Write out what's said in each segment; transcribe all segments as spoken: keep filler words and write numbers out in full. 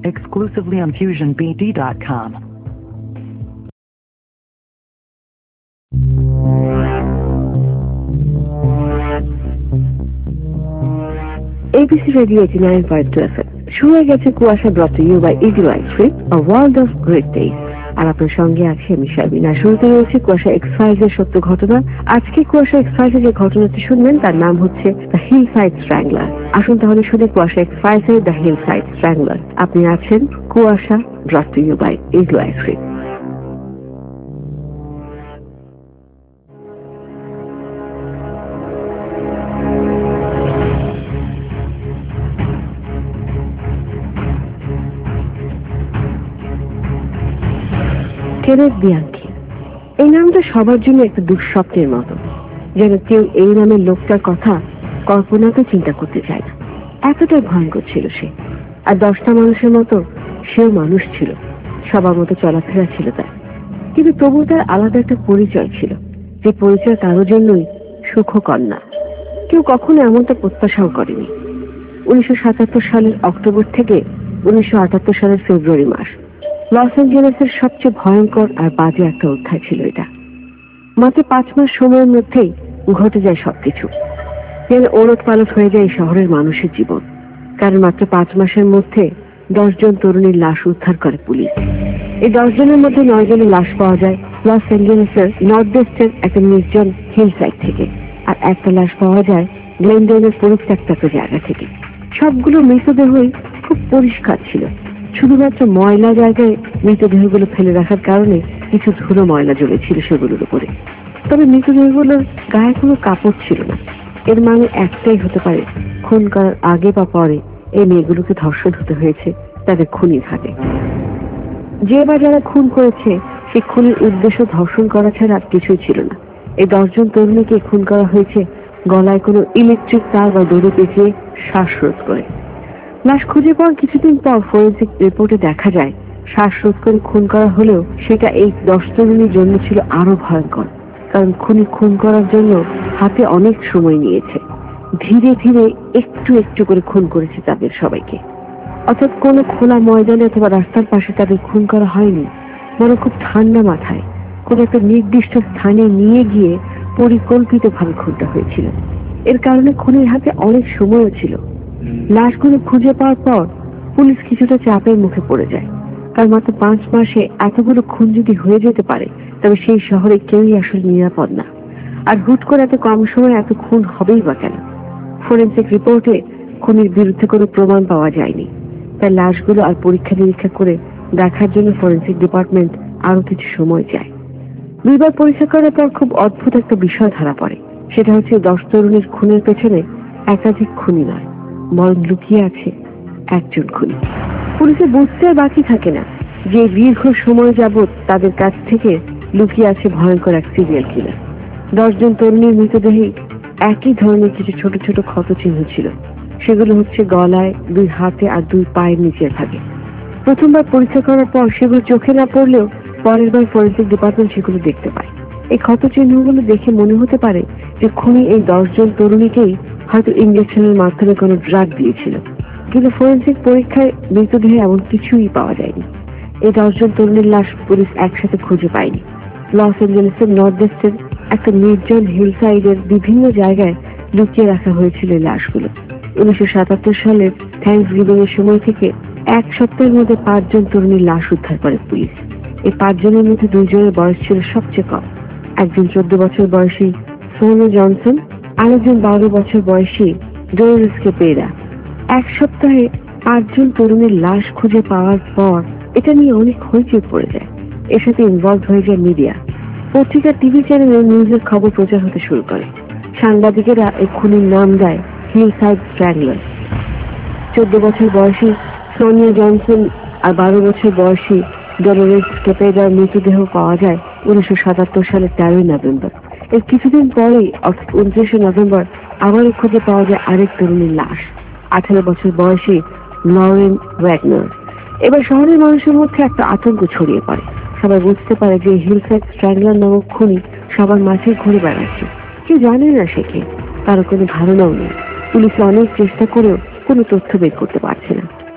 exclusively on fusion b d dot com. ABC radio eighty nine point two F এম শুরু হয়ে গেছে Kuasha brought to you by Igloo ice cream, a world of great taste. আর আপনার সঙ্গে আছি আমি শাবিনা। শুরুতে রয়েছে কুয়াশা এক্স ফাইলস এর সত্য ঘটনা। আজকে কুয়াশা এক্স ফাইলস এর যে ঘটনাটি শুনবেন তার নাম হচ্ছে দ্য হিল সাইড স্ট্র্যাংলার। আসুন তাহলে শুনে কুয়াশা এক্স ফাইলস এর দ্য হিল সাইড স্ট্র্যাংলার। আপনি আছেন Kuasha brought to you by Igloo ice cream. Kenneth Bianchi, এই নামটা সবার জন্য একটা দুঃস্বপ্নের মতো, যেন কেউ এই নামের লোকটার কথা কল্পনাতে চিন্তা করতে চায় না। এতটা ভয়ঙ্কর ছিল সে। আর দশটা মানুষের মতো সেও মানুষ ছিল, সবার মতো চলাফেরা ছিল তার। কিন্তু তবু তার আলাদা একটা পরিচয় ছিল, যে পরিচয় কারোর জন্যই সুখকর না। কেউ কখনো এমনটা প্রত্যাশাও করেনি। উনিশশো সাতাত্তর সালের অক্টোবর থেকে উনিশশো আটাত্তর সালের ফেব্রুয়ারি মাস লস অ্যাঞ্জেলেসের সবচেয়ে ভয়ঙ্কর আর বাজে একটা অধ্যায় ছিল এটা। মাত্র পাঁচ মাস সময়ের মধ্যেই ঘটে যায় সবকিছু। যেন ওলট পালট হয়ে যায় শহরের মানুষের জীবন। কারণ মাত্র পাঁচ মাসের মধ্যে দশ জন তরুণীর লাশ উদ্ধার করে পুলিশ। এই দশ জনের মধ্যে নয় জনের লাশ পাওয়া যায় লস অ্যাঞ্জেলেসের নর্থ ওয়েস্টের একটা নির্জন হিল সাইড থেকে, আর একটা লাশ পাওয়া যায় গ্লেনডেলের পরিত্যক্ত একটা জায়গা থেকে। সবগুলো মৃতদেহই খুব পরিষ্কার ছিল। শুধুমাত্র ময়লা জায়গায় মৃতদেহগুলো ফেলে রাখার কারণে কিছু ধুলো ময়লা জমেছিল সেগুলোর উপরে। তবে মৃতদেহগুলোর গায়ে কোনো কাপড় ছিল না। এর মানে একটাই হতে পারে, খুন করার আগে বা পরে এই মেয়েগুলোকে ধর্ষণ হতে হয়েছে তাদের খুনির হাতে। যে বা যারা খুন করেছে সে খুনের উদ্দেশ্য ধর্ষণ করা ছাড়া আর কিছুই ছিল না। এই দশজন তরুণীকে খুন করা হয়েছে গলায় কোনো ইলেকট্রিক তার বা দড়ি পেঁচিয়ে শ্বাসরোধ করে। লাশ খুঁজে পাওয়ার কিছুদিন পর ফরেন্সিক রিপোর্টে দেখা যায় শ্বাসরোধ করে খুন করা হলেও সেটা এই দশ তরুণীর জন্য ছিল আরো ভয়ঙ্কর। কারণ খুনি খুন করার জন্য হাতে অনেক সময় নিয়েছে, ধীরে ধীরে একটু একটু করে খুন করেছে তাদের সবাইকে। অর্থাৎ কোনো খোলা ময়দানে অথবা রাস্তার পাশে তাদের খুন করা হয়নি, বরং খুব ঠান্ডা মাথায় কোনো একটা নির্দিষ্ট স্থানে নিয়ে গিয়ে পরিকল্পিতভাবে খুনটা হয়েছিল। এর কারণে খুনির হাতে অনেক সময়ও ছিল। লাশগুলো খুঁজে পাওয়ার পর পুলিশ কিছুটা চাপের মুখে পড়ে যায়। কারণ মাত্র পাঁচ মাসে এতগুলো খুন যদি হয়ে যেতে পারে তবে সেই শহরে কেউই আসলে নিরাপদ না। আর হুট করে এত কম সময়ে এত খুন হবেই বা কেন? ফরেন্সিক রিপোর্টে খুনির বিরুদ্ধে কোনো প্রমাণ পাওয়া যায়নি। তাই লাশগুলো আর পরীক্ষা নিরীক্ষা করে দেখার জন্য ফরেন্সিক ডিপার্টমেন্ট আরো কিছু সময় চায়। দুইবার পরীক্ষা করার পর খুব অদ্ভুত একটা বিষয় ধরা পড়ে। সেটা হচ্ছে দশ তরুণীর খুনের পেছনে একাধিক খুনি নয়, বরং লুকিয়ে আছে একজন খুনি। পুলিশে বুঝতে আর বাকি থাকে না যে দীর্ঘ সময় যাবৎ তাদের কাছ থেকে লুকিয়ে আছে ভয়ঙ্কর এক সিরিয়াল কিলার। দশজন তরুণীর মৃতদেহে একই ধরনের কিছু ছোট ছোট ক্ষত চিহ্ন ছিল। সেগুলো হচ্ছে গলায়, দুই হাতে আর দুই পায়ের নিচের ভাগে। প্রথমবার পরীক্ষা করার পর সেগুলো চোখে না পড়লেও পরের বার ফরেন্সিক ডিপার্টমেন্ট সেগুলো দেখতে পায়। এই ক্ষত চিহ্নগুলো দেখে মনে হতে পারে যে খুনি এই দশজন তরুণীকেই হয়তো ইঞ্জেকশনের মাধ্যমে কোনো ড্রাগ দিয়েছিল। কিন্তু ফরেন্সিক পরীক্ষায় মৃতদেহে এমন কিছুই পাওয়া যায়নি। এই দশজন তরুণীর লাশ পুলিশ একসাথে খুঁজে পায়নি। লস অ্যাঞ্জেলেসের নর্থ ওয়েস্টের একটা নির্জন হিল সাইডের বিভিন্ন জায়গায় লুকিয়ে রাখা হয়েছিল এই লাশগুলো। উনিশশো সাতাত্তর সালের থ্যাংকস গিভিং এর সময় থেকে এক সপ্তাহের মধ্যে পাঁচজন তরুণীর লাশ উদ্ধার করে পুলিশ। এই পাঁচজনের মধ্যে দুইজনের বয়স ছিল সবচেয়ে কম। একজন চোদ্দ বছর বয়সী সোনিয়া জনসন, আরেকজন বারো বছর বয়সী ডোরিস কেপেরা। এক সপ্তাহে পাঁচজন তরুণীর লাশ খুঁজে পাওয়ার পর এটা নিয়ে অনেক হইচই পড়ে যায়। এর সাথে ইনভলভ হয়ে যায় মিডিয়া। পত্রিকা, টিভি চ্যানেলে নিউজের খবর প্রচার হতে শুরু করে। সাংবাদিকেরা এই খুনির নাম দেয় হিল সাইড স্ট্র্যাংলার। চোদ্দ বছর বয়সী সোনিয়া জনসন আর বারো বছর বয়সী ডলোরেস কেপেরার মৃতদেহ পাওয়া যায় উনিশশো সাতাত্তর সালের তেরোই নভেম্বর। এর কিছুদিন পরেই অর্থাৎ উনত্রিশে নভেম্বর আবারও খুঁজে পাওয়া যায় আরেক তরুণীর লাশ, আঠারো বছর বয়সী লরেন ওয়াগনার। এবার শহরের মানুষের মধ্যে একটা আতঙ্ক ছড়িয়ে পড়ে। সবাই বুঝতে পারে যে হিল সাইড স্ট্র্যাংলার নামক খুনি সবার মাঝে ঘুরে বেড়াচ্ছে। কেউ জানে না সে কে, কারো কোনো ধারণাও নেই। পুলিশ অনেক চেষ্টা করেও কোনো তথ্য বের করতে পারছে না।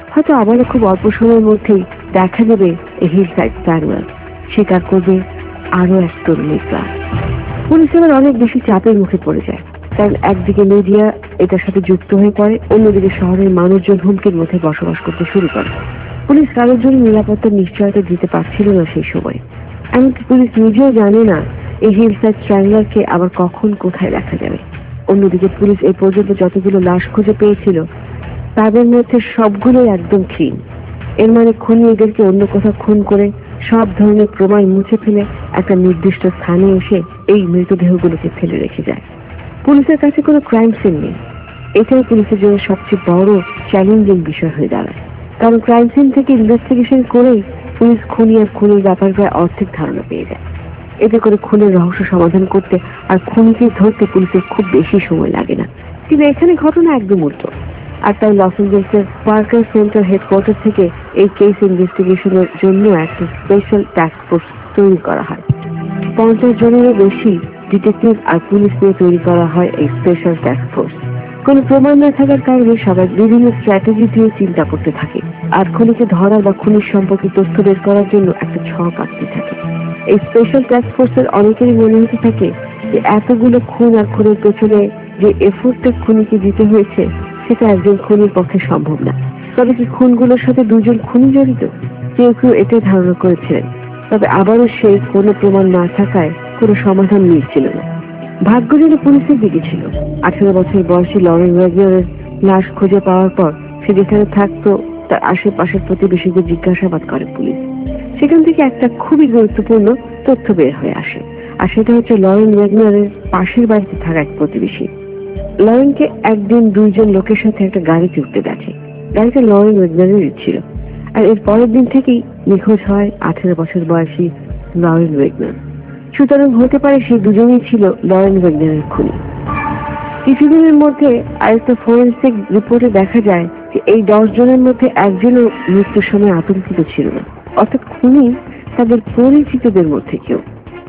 হয়তো আবারও খুব অল্প সময়ের মধ্যেই দেখা যাবে এই হিলসাইড স্ট্র্যাংলার স্বীকার করবে আরো এক তরুণীর প্রাণ। পুলিশ এবার অনেক বেশি চাপের মুখে পড়ে যায়, কারণ একদিকে মিডিয়া এটার সাথে যুক্ত হয়ে পড়ে, অন্যদিকে শহরের মানুষজন হুমকির মধ্যে বসবাস করতে শুরু করে। পুলিশ কারোর জন্য নিরাপত্তার নিশ্চয়তা দিতে পারছিল না সেই সময়। এমনকি পুলিশ নিজেও জানে না এই হিলসাইড স্ট্র্যাংলারকে আবার কখন কোথায় দেখা যাবে। অন্যদিকে পুলিশ এই পর্যন্ত যতগুলো লাশ খুঁজে পেয়েছিল তাদের মধ্যে সবগুলোই একদম ক্লিন। এর মানে খুনি এদেরকে অন্য কোথাও খুন করে সব ধরনের প্রমাণ মুছে ফেলে একটা নির্দিষ্ট স্থানে এসে এই মৃতদেহগুলোকে ফেলে রেখে যায়। পুলিশের কাছে কোনো ক্রাইম সিন নেই। এটাই পুলিশের জন্য সবচেয়ে বড় চ্যালেঞ্জিং বিষয় হয়ে দাঁড়ায়, কারণ ক্রাইম সিন থেকে ইনভেস্টিগেশন করেই পুলিশ খুনি আর খুনের ব্যাপারে প্রায় অর্ধেক ধারণা পেয়ে যায়। এতে করে খুনের রহস্য সমাধান করতে আর খুনিকে ধরতে পুলিশের খুব বেশি সময় লাগে না। কিন্তু এখানে ঘটনা একদম উল্টো। আর তাই লস অ্যাঞ্জেলেসের পার্কার সেন্টার হেডকোয়ার্টার থেকে এই কেস ইনভেস্টিগেশনের জন্য একটা স্পেশাল টাস্ক ফোর্স তৈরি করা হয়। পঞ্চাশ জনেরও বেশি ডিটেকটিভ আর পুলিশ নিয়ে তৈরি করা হয় এই স্পেশাল টাস্ক ফোর্স। কোনো প্রমাণ না থাকার কারণে সবাই বিভিন্ন স্ট্র্যাটেজি দিয়ে চিন্তা করতে থাকে, আর খুনিকে ধরা বা খুনির সম্পর্কে তথ্য বের করার জন্য একটা ছক আঁকতে থাকে। এই স্পেশাল টাস্ক ফোর্সের অনেকেরই মনে হতে থাকে যে এতগুলো খুন আর খুনের পেছনে যে এফোর্টটা খুনিকে দিতে হয়েছে সেটা একজন খুনির পক্ষে সম্ভব না। তবে কি খুনগুলোর সাথে দুজন খুনি জড়িত? কেউ কেউ এটাই ধারণা করেছিলেন। তবে আবারও সেই কোনো প্রমাণ না থাকায় কোনো সমাধান মিলছিল না। ভাগ্য যেন পুলিশের দিকে ছিল। আঠারো বছর বয়সী লরেন ওয়াগনারের লাশ খুঁজে পাওয়ার পর সে যেখানে থাকতো তার আশেপাশের প্রতিবেশীদের জিজ্ঞাসাবাদ করে পুলিশ। সেখান থেকে একটা খুবই গুরুত্বপূর্ণ তথ্য বের হয়ে আসে, আর সেটা হচ্ছে লরেন ওয়াগনারের পাশের বাড়িতে থাকা এক প্রতিবেশী। লরেনকে একদিন দুইজন লোকের সাথে একটা গাড়িতে উঠতে দেখে। গাড়িটা লরেন ওয়াগনারের ছিল, আর এর পরের দিন থেকেই নিখোঁজ হয় আঠারো বছর বয়সী লরেন ওয়াগনার। সুতরাং হতে পারে সেই দুজনেই ছিল লরেন ওয়াগনারের খুনি। কিছুদিনের মধ্যে আরেকটা ফরেন্সিক রিপোর্টে দেখা যায় যে এই দশ জনের মধ্যে একজনও মৃত্যুর সময় আতঙ্কিত ছিল না, অর্থাৎ খুনি তাদের পরিচিতদের মধ্যে কেউ।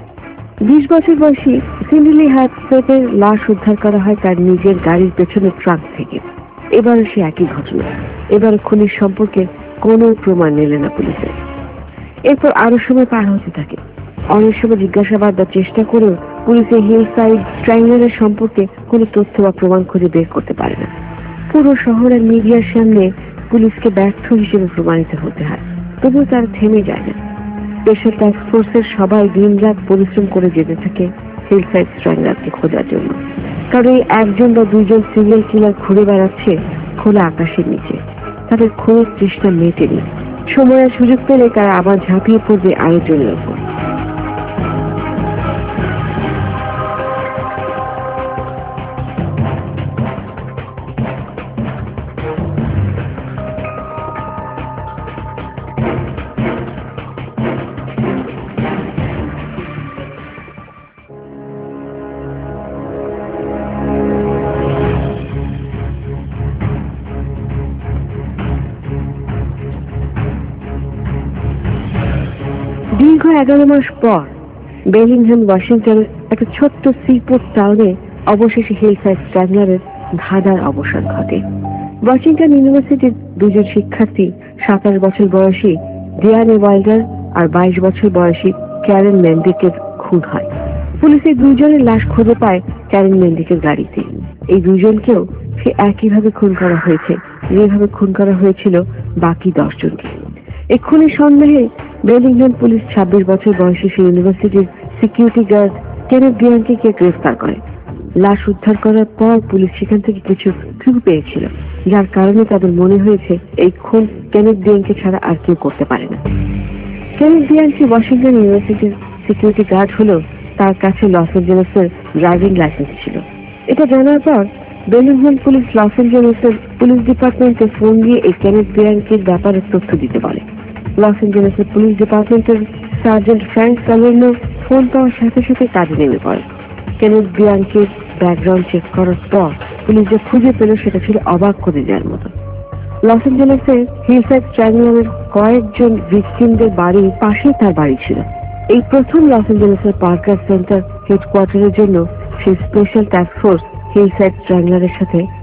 বিশ বছর বয়সী সিন্ডি হ্যাটসেটের লাশ উদ্ধার করা হয় তার নিজের গাড়ির পেছনের ট্রাক থেকে। এবারও সে একই ঘটনা। এবার খুনির সম্পর্কে কোনো প্রমাণ মেলে না পুলিশের। এরপর আরো সময় পার হতে থাকে। অনেক সময় জিজ্ঞাসাবাদ বা চেষ্টা করেও পুলিশে হিলসাইড স্ট্র্যাংলারের সম্পর্কে কোনো তথ্য বা প্রমাণ খুঁজে বের করতে পারে না। পুরো শহরের মিডিয়ার সামনে পুলিশকে ব্যর্থ হিসেবে প্রমাণিত হতে হয়, তবুও তারা থেমে যায় না। স্পেশাল টাস্ক ফোর্সের সবাই দিন রাত পরিশ্রম করে যেতে থাকে হিলসাইড স্ট্র্যাংলারকে খোঁজার জন্য, কারণ এই একজন বা দুইজন সিরিয়াল কিলার ঘুরে বেড়াচ্ছে খোলা আকাশের নিচে। তাদের খোঁজ চেষ্টা মেটেনি। সময় আর সুযোগ পেলে তারা আবার ঝাঁপিয়ে পড়বে আয়োজনের উপর। দীর্ঘ এগারো মাস পর বেলিংহাম ওয়াশিংটনের একটা ছোট্ট সিপোর্ট টাউনে অবশেষে হিলসাইড স্ট্র্যাংলারের ধাঁধার অবসান ঘটে। ওয়াশিংটন ইউনিভার্সিটির দুজন শিক্ষার্থী সাতাশ বছর বয়সী ডিয়ানে ওয়াইল্ডার আর বাইশ বছর বয়সী ক্যারেন মেন্ডিকের খুন হয়। পুলিশের দুজনের লাশ খুঁজে পায় ক্যারেন মেন্ডিকের গাড়িতে। এই দুজনকেও সে একইভাবে খুন করা হয়েছে যেভাবে খুন করা হয়েছিল বাকি দশজনকে। এই খুনের সন্দেহে বেলিংহাম পুলিশ ছাব্বিশ বছর বয়সী সেই ইউনিভার্সিটির সিকিউরিটি গার্ড কেনেথ বিয়াঙ্কি কে গ্রেফতার করে। লাশ উদ্ধার করার পর পুলিশ সেখান থেকে কিছু ক্লু পেয়েছিল, যার কারণে তাদের মনে হয়েছে এই খুন কেনেথ বিয়াঙ্কি ছাড়া আর কেউ করতে পারে না। কেনেথ বিয়াঙ্কি ওয়াশিংটন ইউনিভার্সিটির সিকিউরিটি গার্ড হলেও তার কাছে লস অ্যাঞ্জেলেসের ড্রাইভিং লাইসেন্স ছিল। এটা জানার পর বেলিংহাম পুলিশ লস অ্যাঞ্জেলেসের পুলিশ ডিপার্টমেন্টে ফোন দিয়ে এই কেনেথ বিয়াঙ্কির ব্যাপারে তথ্য দিতে বলে। লস অ্যাঞ্জেলেসের পুলিশ ডিপার্টমেন্টের সার্জেন্ট ফ্র্যাঙ্ক সালের্নো ফোন পাওয়ার সাথে সাথে কাজে নেমে পড়ে। কেনেথ বিয়াঙ্কির ব্যাকগ্রাউন্ড চেক করার পর পুলিশ যে খুঁজে পেল সেটা ছিল অবাক করে দেওয়ার মতো। লস অ্যাঞ্জেলেসের হিলসাইড স্ট্র্যাংলারের কয়েকজন ভিকটিমদের বাড়ির পাশে তার বাড়ি ছিল। এই প্রথম লস অ্যাঞ্জেলেসের পার্কার সেন্টার হেডকোয়ার্টারের জন্য সেই স্পেশাল টাস্ক ফোর্স হিলসাইড স্ট্র্যাংলারের সাথে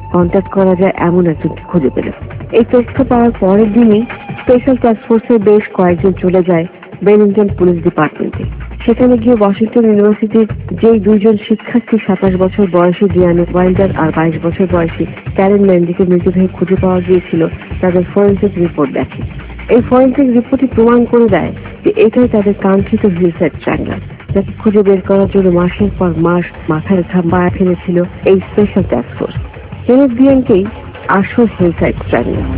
কন্ট্যাক্ট করা যায় এমন একজনকে খুঁজে পেল। এই তথ্য পাওয়ার পরের দিনই স্পেশাল টাস্ক ফোর্সের বেশ কয়েকজন চলে যায় বেলিংটন পুলিশ ডিপার্টমেন্টে। সেখানে গিয়ে ওয়াশিংটন ইউনিভার্সিটির যেই দুইজন শিক্ষার্থী সাতাশ বছর বয়সী ডিয়ানা ওয়াইল্ডার আর বাইশ বছর বয়সী ক্যারেন ম্যান্ডিকে মৃতদেহ খুঁজে পাওয়া গিয়েছিল, তাদের ফরেন্সিক রিপোর্ট দেখে। এই ফরেন্সিক রিপোর্টই প্রমাণ করে দেয় যে এটাই তাদের কাঙ্ক্ষিত হিলসাইড স্ট্র্যাংলার, যাকে খুঁজে বের করার জন্য মাসের পর মাস মাথায় ঘামায় ফেলেছিল এই স্পেশাল টাস্ক ফোর্স। কেনেথ বিয়ানকেই আসল হিলসাইড স্ট্র্যাংলার।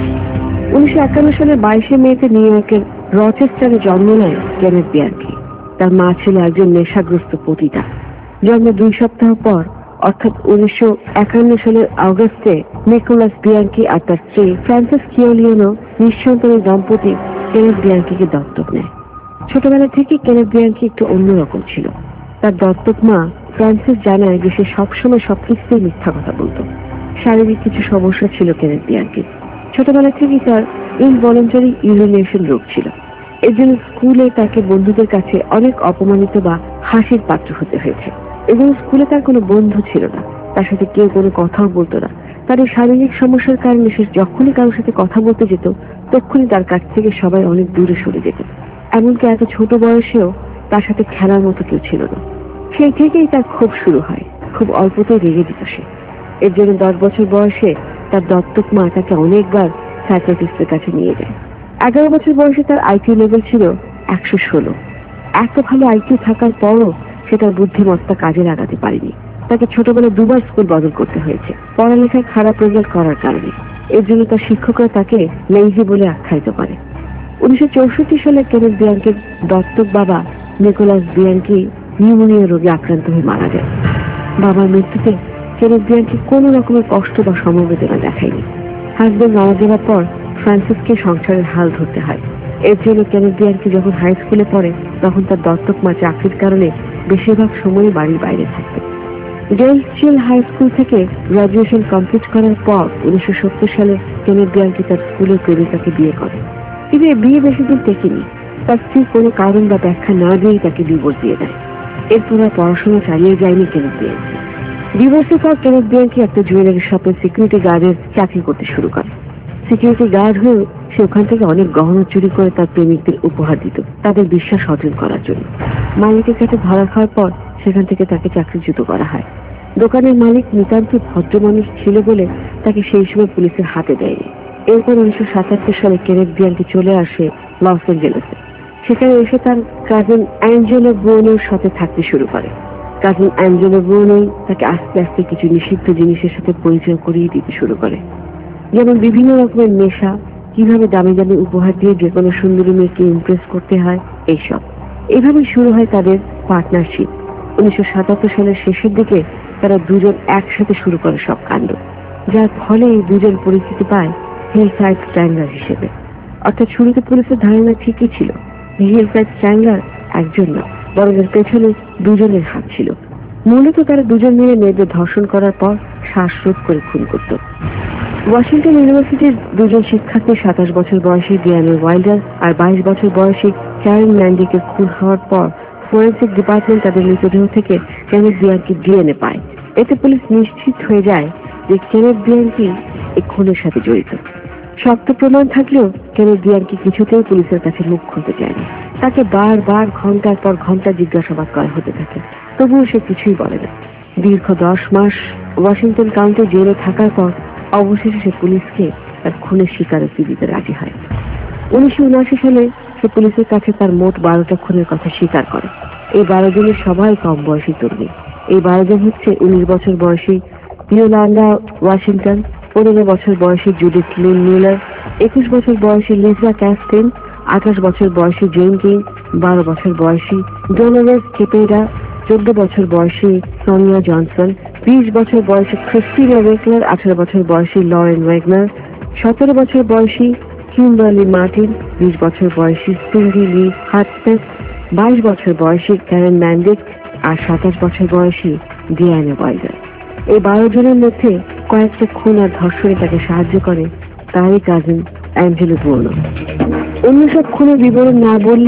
উনিশশো একান্ন সালের বাইশে মেতে নিউ ইয়র্কের রচেস্টারে জন্ম নেয় কেনেথ বিয়ানকি। তার মা ছিল একজন নেশাগ্রস্ত পতিতা। জন্মের দুই সপ্তাহ পর অর্থাৎ উনিশশো একান্ন সালের অগস্টে নিকোলাস বিয়ানকি আর তার স্ত্রী ফ্রান্সিস কিওলিয়ানো নিঃসন্তানী দম্পতি কেনেথ বিয়ানকিকে দত্তক নেয়। ছোটবেলা থেকে কেনেথ বিয়ানকি একটু অন্যরকম ছিল। তার দত্তক মা ফ্রান্সিস জানায় যে সে সবসময় সবকিছুতেই মিথ্যা কথা বলতো। শারীরিক কিছু সমস্যা ছিল কেনেথ বিয়ানকির। ছোটবেলা থেকেই তার ইনভলেন্টারি ইউরিনেশন রোগ ছিল। এর জন্য স্কুলে তাকে বন্ধুদের কাছে অনেক অপমানিত বা হাসির পাত্র হতে হয়েছে। এবং স্কুলে তার কোনো বন্ধু ছিল না, তার সাথে কেউ কোনো কথাও বলতো না। তার এই শারীরিক সমস্যার কারণে সে যখনই কারোর সাথে কথা বলতে যেত তখনই তার কাছ থেকে সবাই অনেক দূরে সরে যেত। এমনকি এত ছোট বয়সেও তার সাথে খেলার মতো কেউ ছিল না। সেই থেকেই তার ক্ষোভ শুরু হয়। খুব অল্পতেই রেগে দিত সে। এর জন্য দশ বছর বয়সে তার দত্তক মা তাকে অনেকবার সাইকিয়াট্রিস্টের কাছে নিয়ে যায়। এগারো বছর বয়সে তার আইকিউ লেভেল ছিল একশো ষোলো। এত ভালো আইকিউ থাকার পরও সে তার বুদ্ধিমত্তা কাজে লাগাতে পারেনি। তাকে ছোটবেলায় দুবার স্কুল বদল করতে হয়েছে পড়ালেখায় খারাপ রেজাল্ট করার কারণে। এর জন্য তার শিক্ষকরা তাকে লেজি বলে আখ্যায়িত করে। উনিশশো চৌষট্টি সালে কেনেথ বিয়ানকির দত্তক বাবা নিকোলাস বিয়ানকি নিউমোনিয়া রোগে আক্রান্ত হয়ে মারা যায়। বাবার মৃত্যুতে কেনেথ বিয়ানকি কোনো রকমের কষ্ট বা সমবেদনা দেখায়নি। হাজবেন্ড মারা যাওয়ার পর ফ্রান্সিসকে সংসারের হাল ধরতে হয়। এর জন্য কেনেথ বিয়ানকি যখন হাই স্কুলে পড়ে তখন তার দত্তক মা চাকরির কারণে বেশিরভাগ সময় বাড়ির বাইরে থাকতেন। ডেলস্টিল হাই স্কুল থেকে গ্রাজুয়েশন কমপ্লিট করার পর উনিশশো সত্তর সালে কেনেথ বিয়ানকি তার স্কুলের প্রেমিকাকে বিয়ে করে। কিন্তু এই বিয়ে বেশি দিন টেকেনি। তার স্ত্রী কোনো কারণ বা ব্যাখ্যা না দিয়েই তাকে ডিভোর্স দিয়ে দেয়। এরপর আর পড়াশোনা চালিয়ে যায়নি কেনেথ বিয়ানকি। ডিভোর্সের পর কেনেথ বিয়ানকি একটা জুয়েলারি শপের সিকিউরিটি গার্ডের চাকরি করতে শুরু করে। সিকিউরিটি গার্ড হয়ে সে ওখান থেকে অনেক গহনা চুরি করে তার প্রেমিকদের উপহার দিত তাদের বিশ্বাস অর্জন করার জন্য। মালিকের কাছে ধরা খাওয়ার পর সেখান থেকে তাকে চাকরিচ্যুত করা হয়। দোকানের মালিক নিতান্ত ভদ্র মানুষ ছিল বলে তাকে সেই সময় পুলিশের হাতে দেয়নি। এরপর উনিশশো সাতাত্তর সালে কেনেথ বিয়ানকি চলে আসে লস অ্যাঞ্জেলেসে। সেখানে এসে তার কাজিন অ্যাঞ্জেলো বুয়োনোর সাথে থাকতে শুরু করে। কাজিন অ্যাঞ্জেলো বুয়োনোই তাকে আস্তে আস্তে কিছু নিষিদ্ধ জিনিসের সাথে পরিচয় করিয়ে দিতে শুরু করে, যেমন বিভিন্ন রকমের নেশা, কিভাবে দামি দামি উপহার দিয়ে যে কোনো সুন্দরী মেয়েকে ইমপ্রেস করতে হয়, এইসব। এভাবেই শুরু হয় তাদের পার্টনারশিপ। উনিশশো সাতাত্তর সালের শেষের দিকে তারা দুজন একসাথে শুরু করে সব কাণ্ড, যার ফলে এই দুজন পরিচিতি পায় হিলসাইড স্ট্র্যাংলার হিসেবে। অর্থাৎ শুরুতে পুলিশের ধারণা ঠিকই ছিল, হিলসাইড স্ট্র্যাংলার একজন না, বরং এর পেছনে দুজনের হাত ছিল। মূলত তারা দুজন মিলে মেয়েদের ধর্ষণ করার পর শ্বাসরোধ করে খুন করত। ওয়াশিংটন ইউনিভার্সিটির দুজন শিক্ষার্থী সাতাশ বছর বয়সী ডিয়ানা ওয়াইল্ডার আর বাইশ বছর বয়সী ক্যারেন ম্যান্ডিকে খুন হওয়ার পর ফরেন্সিক ডিপার্টমেন্ট তাদের মৃতদেহ থেকে কেনেথ বিয়ানকির ডিএনএ পায়। এতে পুলিশ নিশ্চিত হয়ে যায় যে কেনেথ বিয়ানকি এই খুনের সাথে জড়িত। শক্ত প্রমাণ থাকলেও কেনেথ বিয়ানকি কিছুতেই পুলিশের কাছে মুখ খুলতে চায়নি। তাকে বারবার ঘন্টার পর ঘন্টা জিজ্ঞাসাবাদ করা হতে থাকে, তবুও সে কিছুই বলে না। দীর্ঘ দশ মাস ওয়াশিংটন কাউন্টি জেলে থাকার পর অবশেষে সে পুলিশকে তার খুনের স্বীকারোক্তি দিতে রাজি হয়। উনিশশো উনআশি সালে সে পুলিশের কাছে তার মোট বারোটা খুনের কথা স্বীকার করে। এই বারো জনের সবাই কম বয়সী তরুণী। এই বারো জন হচ্ছে উনিশ বছর বয়সী ইয়োলান্ডা ওয়াশিংটন, পনেরো বছর বয়সী জুডিথ লিন মিলার, একুশ বছর বয়সী লিজা ক্যাস্টিন, আঠাশ বছর বয়সী জেন কিং, বারো বছর বয়সী ডোনারেস কেপেরা, চোদ্দ বছর বয়সী সোনিয়া জনসন, বিশ বছর বয়সী ক্রিস্টিনা ওয়েকলার, আঠারো বছর বয়সী লরেন ওয়েগনার, সতেরো বছর বয়সী কিম্বারলি মার্টিন, বিশ বছর বয়সী সিন্ডি লি হাটসেট, বাইশ বছর বয়সী ক্যারেন ম্যান্ডিক আর সাতাশ বছর বয়সী ডিয়ানা ওয়াইল্ডার। এই বারো জনের মধ্যে কয়েকটা খুন আর ধর্ষণে তাকে সাহায্য করে তারই কাজিন অ্যাঞ্জেলো বুয়োনো। অন্য সব খুনের বিবরণ না বললেও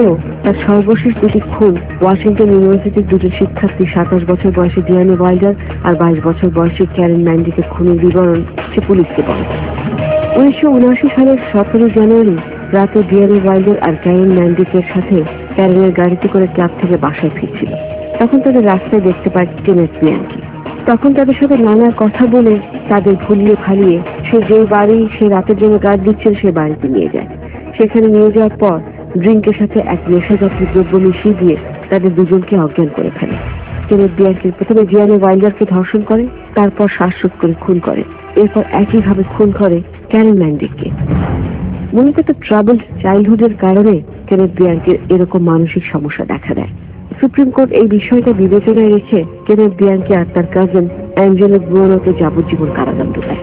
তার সর্বশেষ দুটি খুন ওয়াশিংটন ইউনিভার্সিটির দুটি শিক্ষার্থী সাতাশ বছর বয়সী ডিয়ানে ওয়াইল্ডার আর বাইশ বছর বয়সী ক্যারেন ম্যান্ডিকে খুনের বিবরণ সে পুলিশকে বলে। উনিশশো উনআশি সালের সতেরো জানুয়ারি রাতে ডিয়ানে ওয়াইল্ডার আর ক্যারেন ম্যান্ডিকের সাথে ক্যারেনের গাড়িতে করে ক্লাব থেকে বাসায় ফিরছিল। তখন তাদের রাস্তায় দেখতে পায় কেনেথ বিয়ানকি। তখন তাদের সাথে নানা কথা বলে তাদের ভুলিয়ে ফালিয়ে সে যে বাড়ি সে রাতের জন্য গার্ড দিচ্ছিল সে বাড়িতে নিয়ে যায়। সেখানে নিয়ে যাওয়ার পর ড্রিঙ্কের সাথে এক নেশাজাতীয় দ্রব্য মিশিয়ে দিয়ে তাদের দুজনকে অজ্ঞান করে ফেলে। কেনেথ বিয়ানকি প্রথমে ডিয়ানে ওয়াইল্ডারকে ধর্ষণ করে, তারপর শ্বাসরোধ করে খুন করে, এরপর একইভাবে খুন করে ক্যারেন ম্যান্ডিককে। মূলত একটা ট্রাবলড চাইল্ডহুডের কারণে কেনেথ বিয়ানকির এরকম মানসিক সমস্যা দেখা দেয়। সুপ্রিম কোর্ট এই বিষয়টা বিবেচনায় রেখে কেনেথ বিয়ানকি আর তার কাজিন অ্যাঞ্জেলো ব্রুনোকে যাবজ্জীবন কারাদণ্ড দেয়।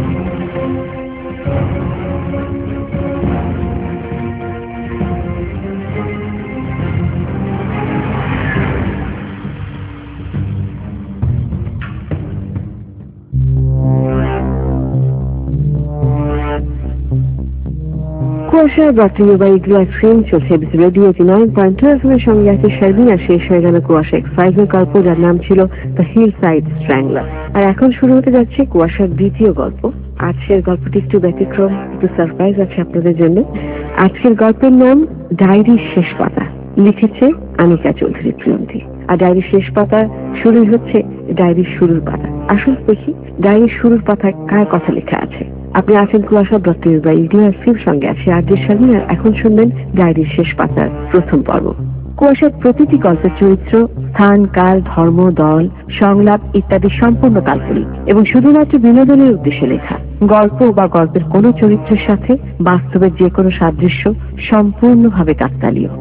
কুয়াশার বাতিল বা ইগলু এক্সট্রিম চলছে radio nine point two F এর সঙ্গে আছে শারমিন। আর শেষ হয়ে গেল কুয়াশা এক্স ফাইভ এর গল্প, যার নাম ছিল দ্য হিল সাইড স্ট্র্যাংলার। আর এখন শুরু হতে যাচ্ছে কুয়াশার দ্বিতীয় গল্প। আজকের গল্পটি একটু ব্যতিক্রম, একটু সারপ্রাইজ আছে আপনাদের জন্য। আজকের গল্পের নাম ডায়েরির শেষ পাতা, লিখেছে আনিকা চৌধুরী প্রিয়ন্তী। আর ডায়েরির শেষ পাতা শুরুই হচ্ছে ডায়েরির শুরুর পাতা। আসুন দেখি ডায়েরির শুরুর পাতায় কার কথা লেখা আছে। আপনি আছেন কুয়াশা ডক্টর বা ইন্ডিয়ার সঙ্গে আছে আরজে শারমিন। আর এখন শুনবেন ডায়েরির শেষ পাতার প্রথম পর্ব। কুয়াশার প্রতিটি গল্পের চরিত্র, স্থান, কাল, ধর্ম, দল, সংলাপ ইত্যাদি সম্পূর্ণ কাল্পনিক এবং শুধুমাত্র বিনোদনের উদ্দেশ্যে লেখা। গল্প বা গল্পের কোন চরিত্রের সাথে বাস্তবের যে কোনো সাদৃশ্য সম্পূর্ণভাবে কাকতালীয়।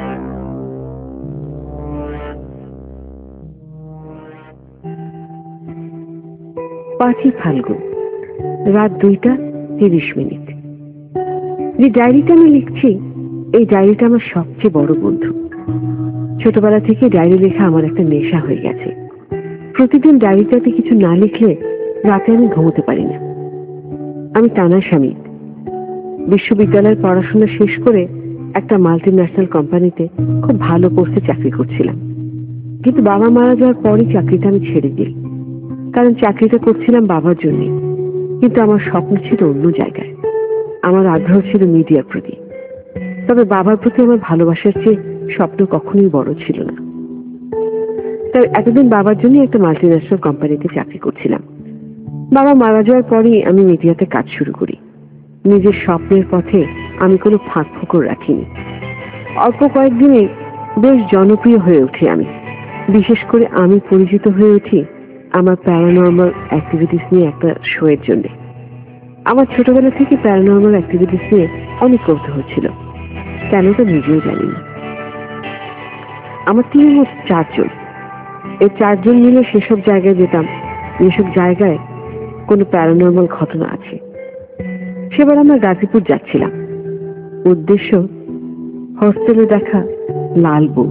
পাঁচই ফাল্গুন, রাত দুইটা তিরিশ মিনিট। যে ডায়েরিটা আমি লিখছি এই ডায়েরিটা আমার সবচেয়ে বড় বন্ধু। ছোটবেলা থেকে ডায়েরি লেখা আমার একটা নেশা হয়ে গেছে। প্রতিদিন ডায়েরিটাতে কিছু না লিখলে রাতে আমি ঘুমোতে পারি না। আমি টানা স্বামী। বিশ্ববিদ্যালয়ের পড়াশোনা শেষ করে একটা মাল্টি ন্যাশনাল কোম্পানিতে খুব ভালো পোস্টে চাকরি করছিলাম, কিন্তু বাবা মারা যাওয়ার পরই চাকরিটা আমি ছেড়ে দিই। কারণ চাকরিটা করছিলাম বাবার জন্য, কিন্তু আমার স্বপ্ন ছিল অন্য জায়গায়। আমার আগ্রহ ছিল মিডিয়ার প্রতি। তবে বাবার প্রতি আমার ভালোবাসার চেয়ে স্বপ্ন কখনোই বড় ছিল না। তাই এতদিন বাবার জন্য একটা মাল্টি ন্যাশনাল কোম্পানিতে চাকরি করছিলাম। বাবা মারা যাওয়ার পরই আমি মিডিয়াতে কাজ শুরু করি। নিজের স্বপ্নের পথে আমি কোনো ফাঁক ফোকর রাখিনি। অল্প কয়েকদিনে বেশ জনপ্রিয় হয়ে উঠি আমি। বিশেষ করে আমি পরিচিত হয়ে উঠি আমার প্যারানর্মাল অ্যাক্টিভিটিস নিয়ে একটা শো এর জন্য। আমার ছোটবেলা থেকে প্যারানর্মাল অ্যাক্টিভিটিস নিয়ে অনেক কৌতূহল ছিল, কেন তো নিজেও জানি না। আমার টিম মোট চারজন। এই চারজন মিলে সেসব জায়গায় যেতাম যেসব জায়গায় কোনো প্যারানর্মাল ঘটনা আছে। সেবার আমরা গাজীপুর যাচ্ছিলাম। উদ্দেশ্য হোস্টেলে দেখা লাল বউ।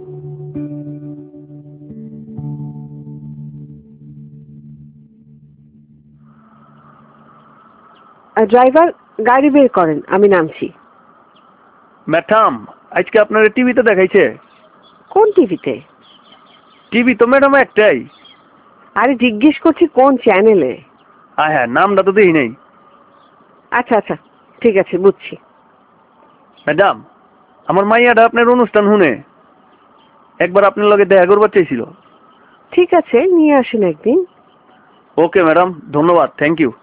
ড্রাইভার গাড়ি বের করেন, আমি নামছি। ম্যাডাম, আজকে আপনার টিভিতে দেখাইছে? কোন টিভিতে? টিভি তো ম্যাডাম একটাই। আরে জিজ্ঞেস করছি কোন চ্যানেলে? হ্যাঁ হ্যাঁ, নামটা তো দেখি নেই। আচ্ছা আচ্ছা, ঠিক আছে, বুঝছি। ম্যাডাম, আমার মাইয়াটা আপনার অনুষ্ঠান শুনে একবার আপনার লগে দেখা করবার চাইছিল। ঠিক আছে, নিয়ে আসেন একদিন। ওকে ম্যাডাম, ধন্যবাদ, থ্যাংক ইউ।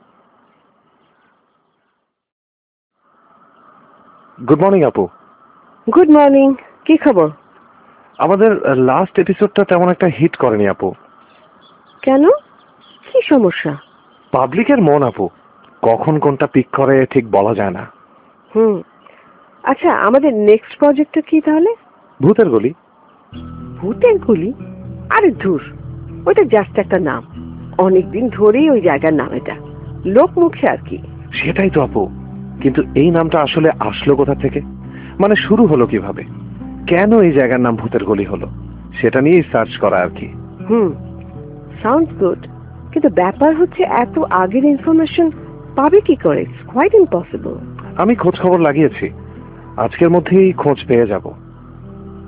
গুড মর্নিং আপু। Good morning. কি খবর? আমাদের লাস্ট এপিসোডটা তেমন একটা হিট করেনি আপু। কেন? কি সমস্যা? পাবলিকের মন আপু, কখন কোনটা পিক করে ঠিক বলা যায় না। হুম, আচ্ছা, আমাদের নেক্সট প্রজেক্টটা কি তাহলে? ভূতের গলি। ভূতের গলি? আরে ধুর, ওইটা জাস্ট একটা নাম। অনেকদিন ধরেই ওই জায়গার নাম এটা, লোক মুখে আর কি। সেটাই তো আপু, কিন্তু এই নামটা আসলে আসলো কোথা থেকে? মানে শুরু হলো কিভাবে? কেন এই জায়গার নাম ভূতের গলি হলো সেটা নিয়েই সার্চ করা আর কি। হুম, সাউন্ডস গুড, কিন্তু ব্যাপার হচ্ছে এত আগের ইনফরমেশন পাবে কি করে? It's quite impossible. আমি খোঁজ খবর লাগিয়েছি, আজকের মধ্যেই খোঁজ পেয়ে যাব।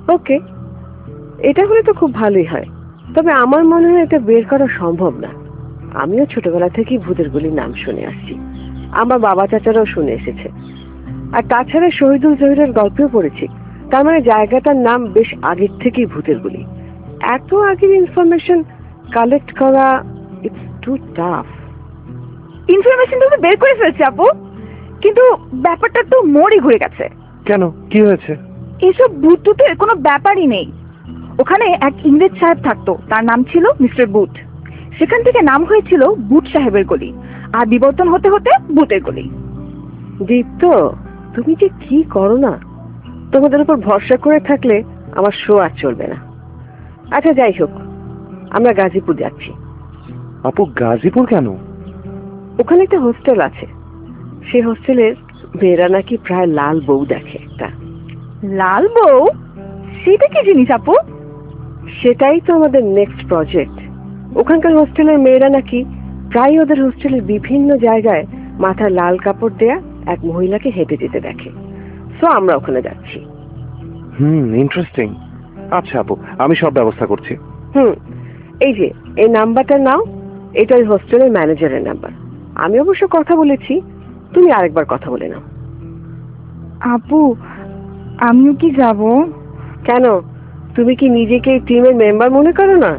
ওকে, এটা হলে তো খুব ভালোই হয়। তবে আমার মনে হয় এটা বের করা সম্ভব না। আমিও ছোটবেলা থেকেই ভূতের গলির নাম শুনে আসছি, আমার বাবা চাচারাও শুনে এসেছে। আর তাছাড়া শহীদুল জহিরের গল্পেও পড়েছি। তার মানে জায়গাটার নাম বেশ আগের থেকেই ভূতের গলি। এত আগের ইনফরমেশন কালেক্ট করা ইটস টু টাফ। ইনফরমেশনটা তো বের করে ফেলছে আপু, কিন্তু ব্যাপারটা তো মোড়ই ঘুরে গেছে। কেন, কি হয়েছে? এসব ভূত টুতের কোনো ব্যাপারই নেই। ওখানে এক ইংরেজ সাহেব থাকতো, তার নাম ছিল মিস্টার বুট। সেখান থেকে নাম হয়েছিল বুট সাহেবের গলি, আর বিবর্তন হতে হতে ভূতের গলি। দীপ্ত, তুমি যে কি করো না, তোমাদের উপর ভরসা করে থাকলে আমার শো আর চলবে না। আচ্ছা যাই হোক, আমরা গাজীপুর যাচ্ছি। আপু, গাজীপুর কেন? ওখানে একটা হোস্টেল আছে, সেই হোস্টেলের মেয়েরা নাকি প্রায় লাল বউ দেখে। একটা লাল বউ? সেটা কি জিনিস আপু? সেটাই তো আমাদের নেক্সট প্রজেক্ট। ওখানকার হোস্টেলের মেয়েরা নাকি প্রায় ওদের হোস্টেলের বিভিন্ন জায়গায় মাথায় লাল কাপড় দেয়া এক মহিলাকে হেঁটে যেতে দেখে। সো আমরা ওখানে যাচ্ছি। Hmm, interesting. আচ্ছা আপু, আমি সব ব্যবস্থা করছি। হুম, এই যে এই নাম্বারটা নাও, এটা ওই হোস্টেলের ম্যানেজারের নাম্বার। আমি অবশ্য কথা বলেছি, তুমি আরেকবার কথা বলে নাও। আপু, আমিও কি যাব? কেন, তুমি কি নিজেকে এই টিমের মেম্বার মনে করো না?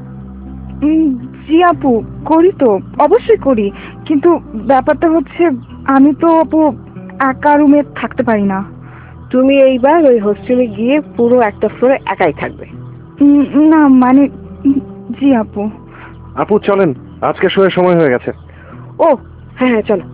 জি আপু, করি তো, অবশ্যই করি। কিন্তু ব্যাপারটা হচ্ছে আমি তো আপু একা রুমে থাকতে পারি না। তুমি এইবার ওই হোস্টেলে গিয়ে পুরো একটা ফ্লোরে একাই থাকবে। না মানে, জি আপু। আপু চলেন, আজকে শোয়ের সময় হয়ে গেছে। ও হ্যাঁ হ্যাঁ, চলো।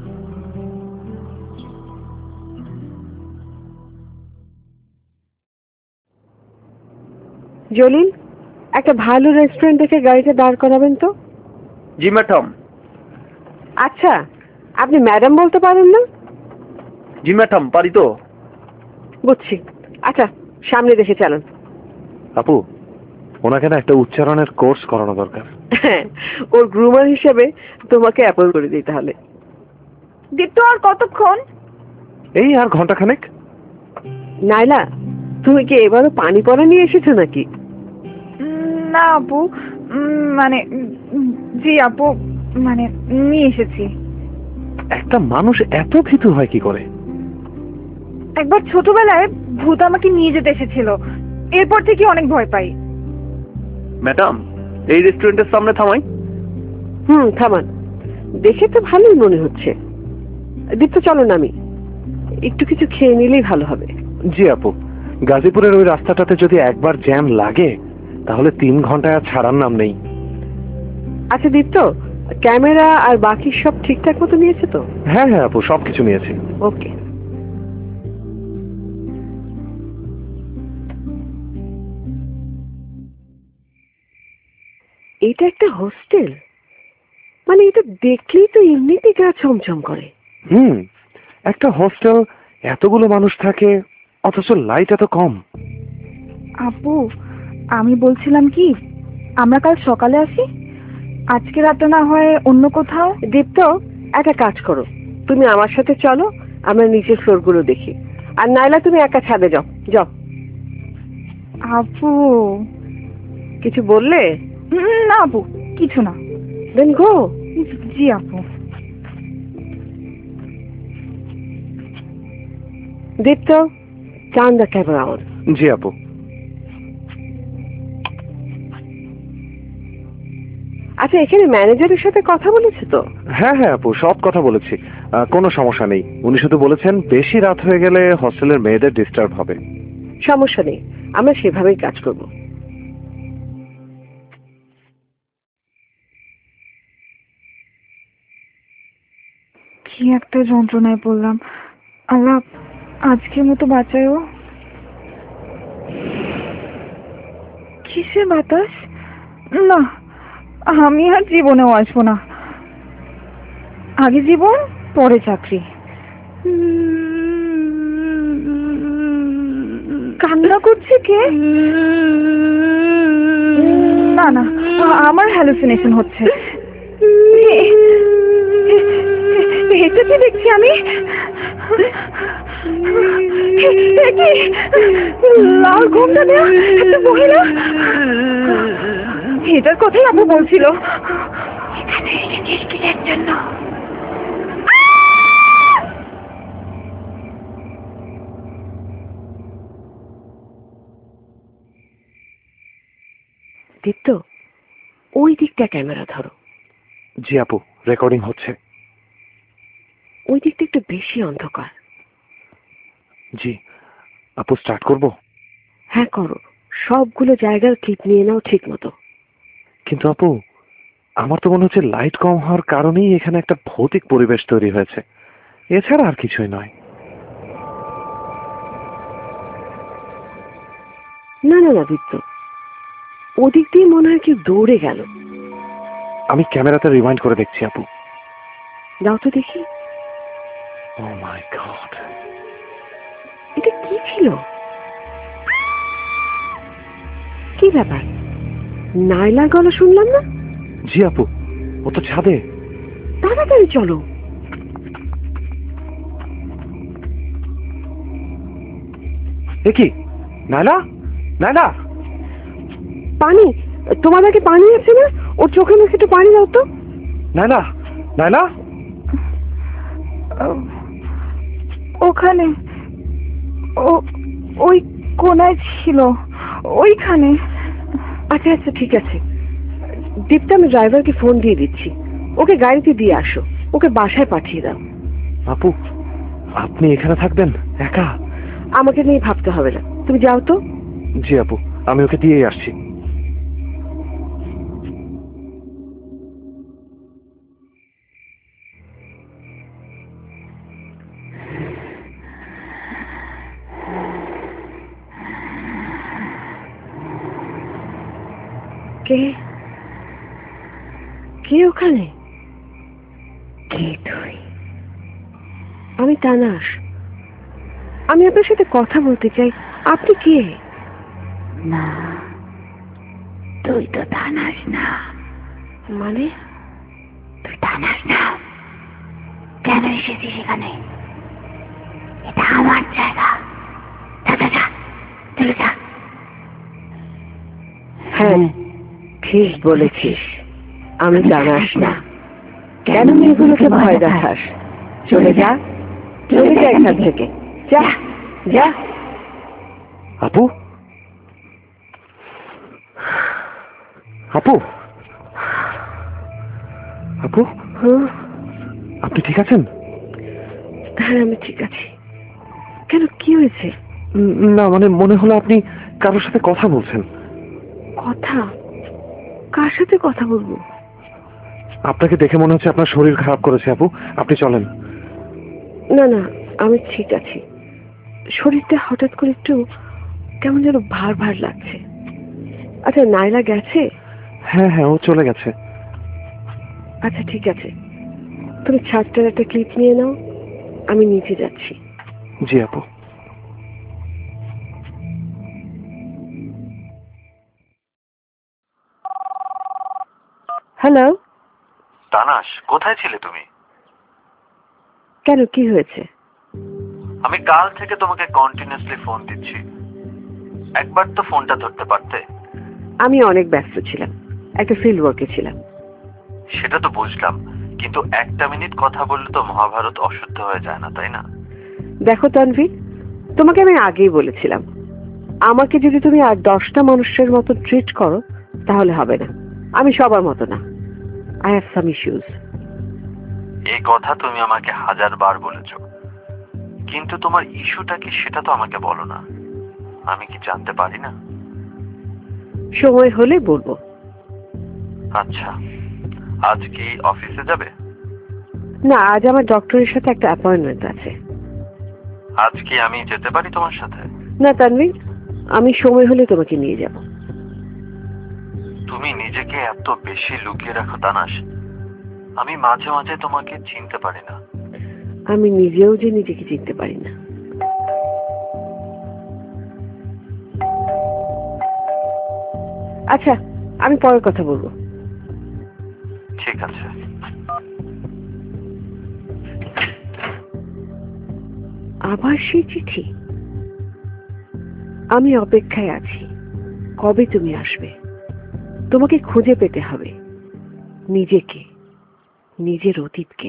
জলিল, একটা ভালো রেস্টুরেন্ট দেখে গাড়িটা দাঁড় করাবেন তো। জি ম্যাডাম। আচ্ছা, আপনি ম্যাডাম বলতে পারেন না? জি ম্যাডাম, পারি তো। বুঝছি। আচ্ছা, সামনে দেখে চালান। আপু, ওনাকে না একটা উচ্চারণের কোর্স করানো দরকার। হ্যাঁ, ওর গ্রুমার হিসেবে তোমাকে অ্যাপয়েন্ট করে দিতে হবে। দীপ্ত, আর কতক্ষণ? এই আর ঘন্টাখানেক। নাইলা, তুমি কি এবারও পানি পড়া নিয়ে এসেছো নাকি? না আপু, মানে জি আপু, মানে নিয়ে এসেছি। একটা মানুষ এত ভীতু হয় কি করে? একবার ছোটবেলায় ভূত আমাকে নিয়ে যেতে এসেছিল, এরপর থেকে অনেক ভয় পাই। ম্যাডাম, এই রেস্টুরেন্টের সামনে থামাই? হুম, থামান। দেখে তো ভালোই মনে হচ্ছে। দীপ্ত চলো, নামি একটু কিছু খেয়ে নিলেই ভালো হবে। জি আপু, গাজীপুরের ওই রাস্তাটাতে যদি একবার জ্যাম লাগে তাহলে তিন ঘন্টায় আর ছাড়ার নাম নেই। আচ্ছা দীপ্ত, ক্যামেরা আর বাকি সব ঠিকঠাক মতো নিয়েছে তো? হ্যাঁ হ্যাঁ আপু, সবকিছু নিয়েছি। ওকে। এটা একটা হোস্টেল? মানে এটা দেখলেই তো এমনিতে গা ছমছম করে। হুম, একটা হোস্টেল, এতগুলো মানুষ থাকে, অথচ লাইট এত কম। আপু, আমি বলছিলাম কি, আমরা কাল সকালে আসি, আজকে রাতে না হয় অন্য কোথাও। দীপ্ত, একটা কাজ করো, তুমি আমার সাথে চলো, আমরা নিচের ফ্লোর গুলো দেখি। আর নাইলা তুমি একা ছাদে যাও। যাও। আপু, কিছু বললে? না আপু, কিছু না। দেন গো। জি আপু। Dipto, turn the camera on. জি আপু। আচ্ছা, এখানে ম্যানেজারের সাথে কথা বলেছে তো? হ্যাঁ হ্যাঁ আপু, সব কথা বলেছি, কোনো সমস্যা নেই। উনি শুধু বলেছেন বেশি রাত হয়ে গেলে হোস্টেলের মেয়েদের ডিস্টার্ব হবে। সমস্যা নেই, আমরা সেভাবেই কাজ করব। কি একটা যন্ত্রণায় পড়লাম। আল্লাহ, আজকের মতো বাঁচায়ও। কিসের বাতাস? না, আমি আর জীবনেও আসবো না। আগে জীবন, পরে চাকরি। কান্না করছে কে? না না, আমার হ্যালুসিনেশন হচ্ছে। এটা কি দেখছি আমি? লাল ঘোমটা দেয়া একটা মহিলা, এটার কথাই আপু বলছিল। এখানে এসেছিস কিসের জন্য? দীপ্ত, ওই দিকটা ক্যামেরা ধরো। জি আপু, রেকর্ডিং হচ্ছে। ওই দিকটা একটু বেশি অন্ধকার। জি আপু, স্টার্ট করব? হ্যাঁ করো, সবগুলো জায়গার ক্লিপ নিয়ে নাও ঠিক মতো। কিন্তু আপু, আমার তো মনে হচ্ছে লাইট কম হওয়ার কারণেই এখানে একটা ভৌতিক পরিবেশ তৈরি হয়েছে, এছাড়া আর কিছুই নয়। না না না দীপ্ত, ওদিক দিয়ে মনে হয় কেউ দৌড়ে গেল। আমি ক্যামেরাতে রিমাইন্ড করে দেখছি আপু। দাও তো দেখি। ও মাই গড, এটা কি ছিল? কি ব্যাপার, নাইলার গলা শুনলাম না? জি আপু, ও তো ছাদে। তাড়াতাড়ি চলো। এ কি নাইলা, নাইলা! পানি, তোমাদেরকে পানি আছে না? ওর চোখে মুখে একটু পানি দাও তো। নাইলা, নাইলা! ওখানে, ও ওই কোনায় ছিল, ওইখানে। আচ্ছা আচ্ছা ঠিক আছে দীপ্ত, আমি ড্রাইভারকে ফোন দিয়ে দিচ্ছি, ওকে গাড়িতে দিয়ে আসো, ওকে বাসায় পাঠিয়ে দাও। আপু, আপনি এখানে থাকবেন একা? আমাকে নিয়ে ভাবতে হবে না, তুমি যাও তো। জি আপু, আমি ওকে দিয়েই আসছি। কে কে ওখানে? কে তুই? আমি তানাশ, আমি আপনার সাথে কথা বলতে চাই। আপনি কে? না, তুই তো তানাশ না। মানে? তুই তানাশ না। কেন এসেছিস এখানে? এটা আমার জায়গা। যা যা যা, চলে যা। হ্যাঁ ঠিক বলেছিস, আমি তানাশ না। কেন মেয়েগুলোকে ভয় দেখাস? চলে যা, চলে যা এখান থেকে, যা যা। আপু, আপু, আপু, হুম, আপনি ঠিক আছেন? হ্যাঁ আমি ঠিক আছি। কেন, কি হয়েছে? উম, না মানে মনে হলো আপনি কারোর সাথে কথা বলছেন। কথা? কার সাথে কথা বলবো? আপনাকে দেখে মনে হচ্ছে আপনার শরীর খারাপ করেছে আপু, আপনি চলেন। না না, আমি ঠিক আছি। শরীরটা হঠাৎ করে একটু কেমন যেন ভার ভার লাগছে। আচ্ছা নাইলা গেছে? হ্যাঁ হ্যাঁ, ও চলে গেছে। আচ্ছা ঠিক আছে, তুমি ছাদটার একটা ক্লিপ নিয়ে নাও, আমি নিচে যাচ্ছি। জি আপু। হ্যালো। তানাশ, কোথায় ছিলে তুমি? কেন, কি হয়েছে? আমি কাল থেকে তোমাকে কন্টিনিউয়াসলি ফোন দিচ্ছি, একবার তো ফোনটা ধরতে পারতে। আমি অনেক ব্যস্ত ছিলাম, একটা ফিল্ড ওয়ার্কে ছিলাম। সেটা তো বুঝলাম, কিন্তু একটা মিনিট কথা বললে তো মহাভারত অশুদ্ধ হয়ে যায় না, তাই না? দেখো তানভীর, তোমাকে আমি আগেই বলেছিলাম, আমাকে যদি তুমি আর দশটা মানুষের মতো ট্রিট করো তাহলে হবে না। আমি সবার মতো না, আই হ্যাভ সাম ইস্যুস। এই কথা তুমি আমাকে হাজার বার বলেছো, কিন্তু তোমার ইস্যুটা কি সেটা তো আমাকে বলো না। আমি কি জানতে পারি না? সময় হলে বলবো। আচ্ছা, আজ কি অফিসে যাবে? না, আজ আমার ডক্টরের সাথে একটা অ্যাপয়েন্টমেন্ট আছে। আজ কি আমি যেতে পারি তোমার সাথে? না তানভীর, আমি সময় হলে তোমাকে নিয়ে যাব। তুমি নিজেকে এত বেশি লুকিয়ে রাখো তানাশ, আমি মাঝে মাঝে তোমাকে চিনতে পারি না। আমি নিজেও যে নিজেকে চিনতে পারি না। আচ্ছা, আমি পরে কথা বলবো। ঠিক আছে। আবার সেই চিঠি? আমি অপেক্ষায় আছি, কবে তুমি আসবে। তোমাকে খুঁজে পেতে হবে, নিজেকে, নিজের অতীতকে।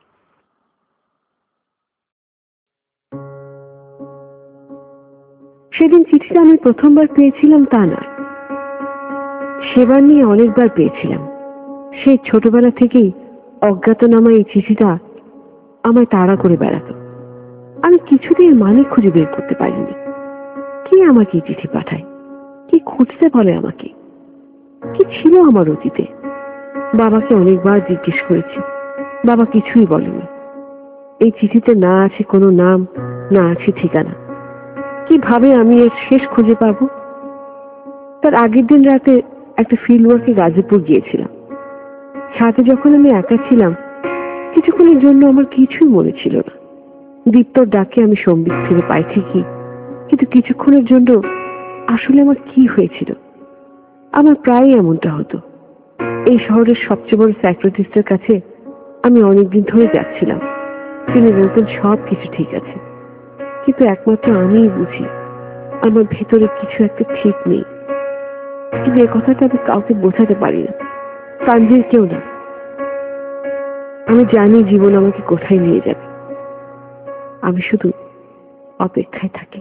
সেদিন চিঠিটা আমি প্রথমবার পেয়েছিলাম তা নয়, সেবার নিয়ে অনেকবার পেয়েছিলাম। সেই ছোটবেলা থেকেই অজ্ঞাতনামা এই চিঠিটা আমায় তাড়া করে বেড়াতো। আমি কিছুতেই এর মানে খুঁজে বের করতে পারিনি। কে আমাকে এই চিঠি পাঠায়, কি খুঁজতে বলে আমাকে, কি ছিল আমার অতীতে। বাবাকে অনেকবার জিজ্ঞেস করেছি, বাবা কিছুই বলেনি। এই চিঠিতে না আছে কোনো নাম, না আছে ঠিকানা। কিভাবে আমি এর শেষ খুঁজে পাবো? তার আগের দিন রাতে একটা ফিল্ড ওয়ার্কে গাজীপুর গিয়েছিলাম। সাথে যখন আমি একা ছিলাম, কিছুক্ষণের জন্য আমার কিছুই মনে ছিল না। দীপ্তর ডাকে আমি সম্বিত ফিরে পাই ঠিকই, কিন্তু কিছুক্ষণের জন্য আসলে আমার কি হয়েছিল। আমার প্রায় এমনটা হতো। এই শহরের সবচেয়ে বড় সাইকিয়াট্রিস্টের কাছে আমি অনেকদিন ধরে যাচ্ছিলাম। তিনি বলতেন সব কিছু ঠিক আছে, কিন্তু একমাত্র আমিই বুঝি আমার ভেতরে কিছু একটা ঠিক নেই। কিন্তু এ কথাটা আমি কাউকে বোঝাতে পারি না, তানজির কেউ না। আমি জানি জীবন আমাকে কোথায় নিয়ে যাবে, আমি শুধু অপেক্ষায় থাকি।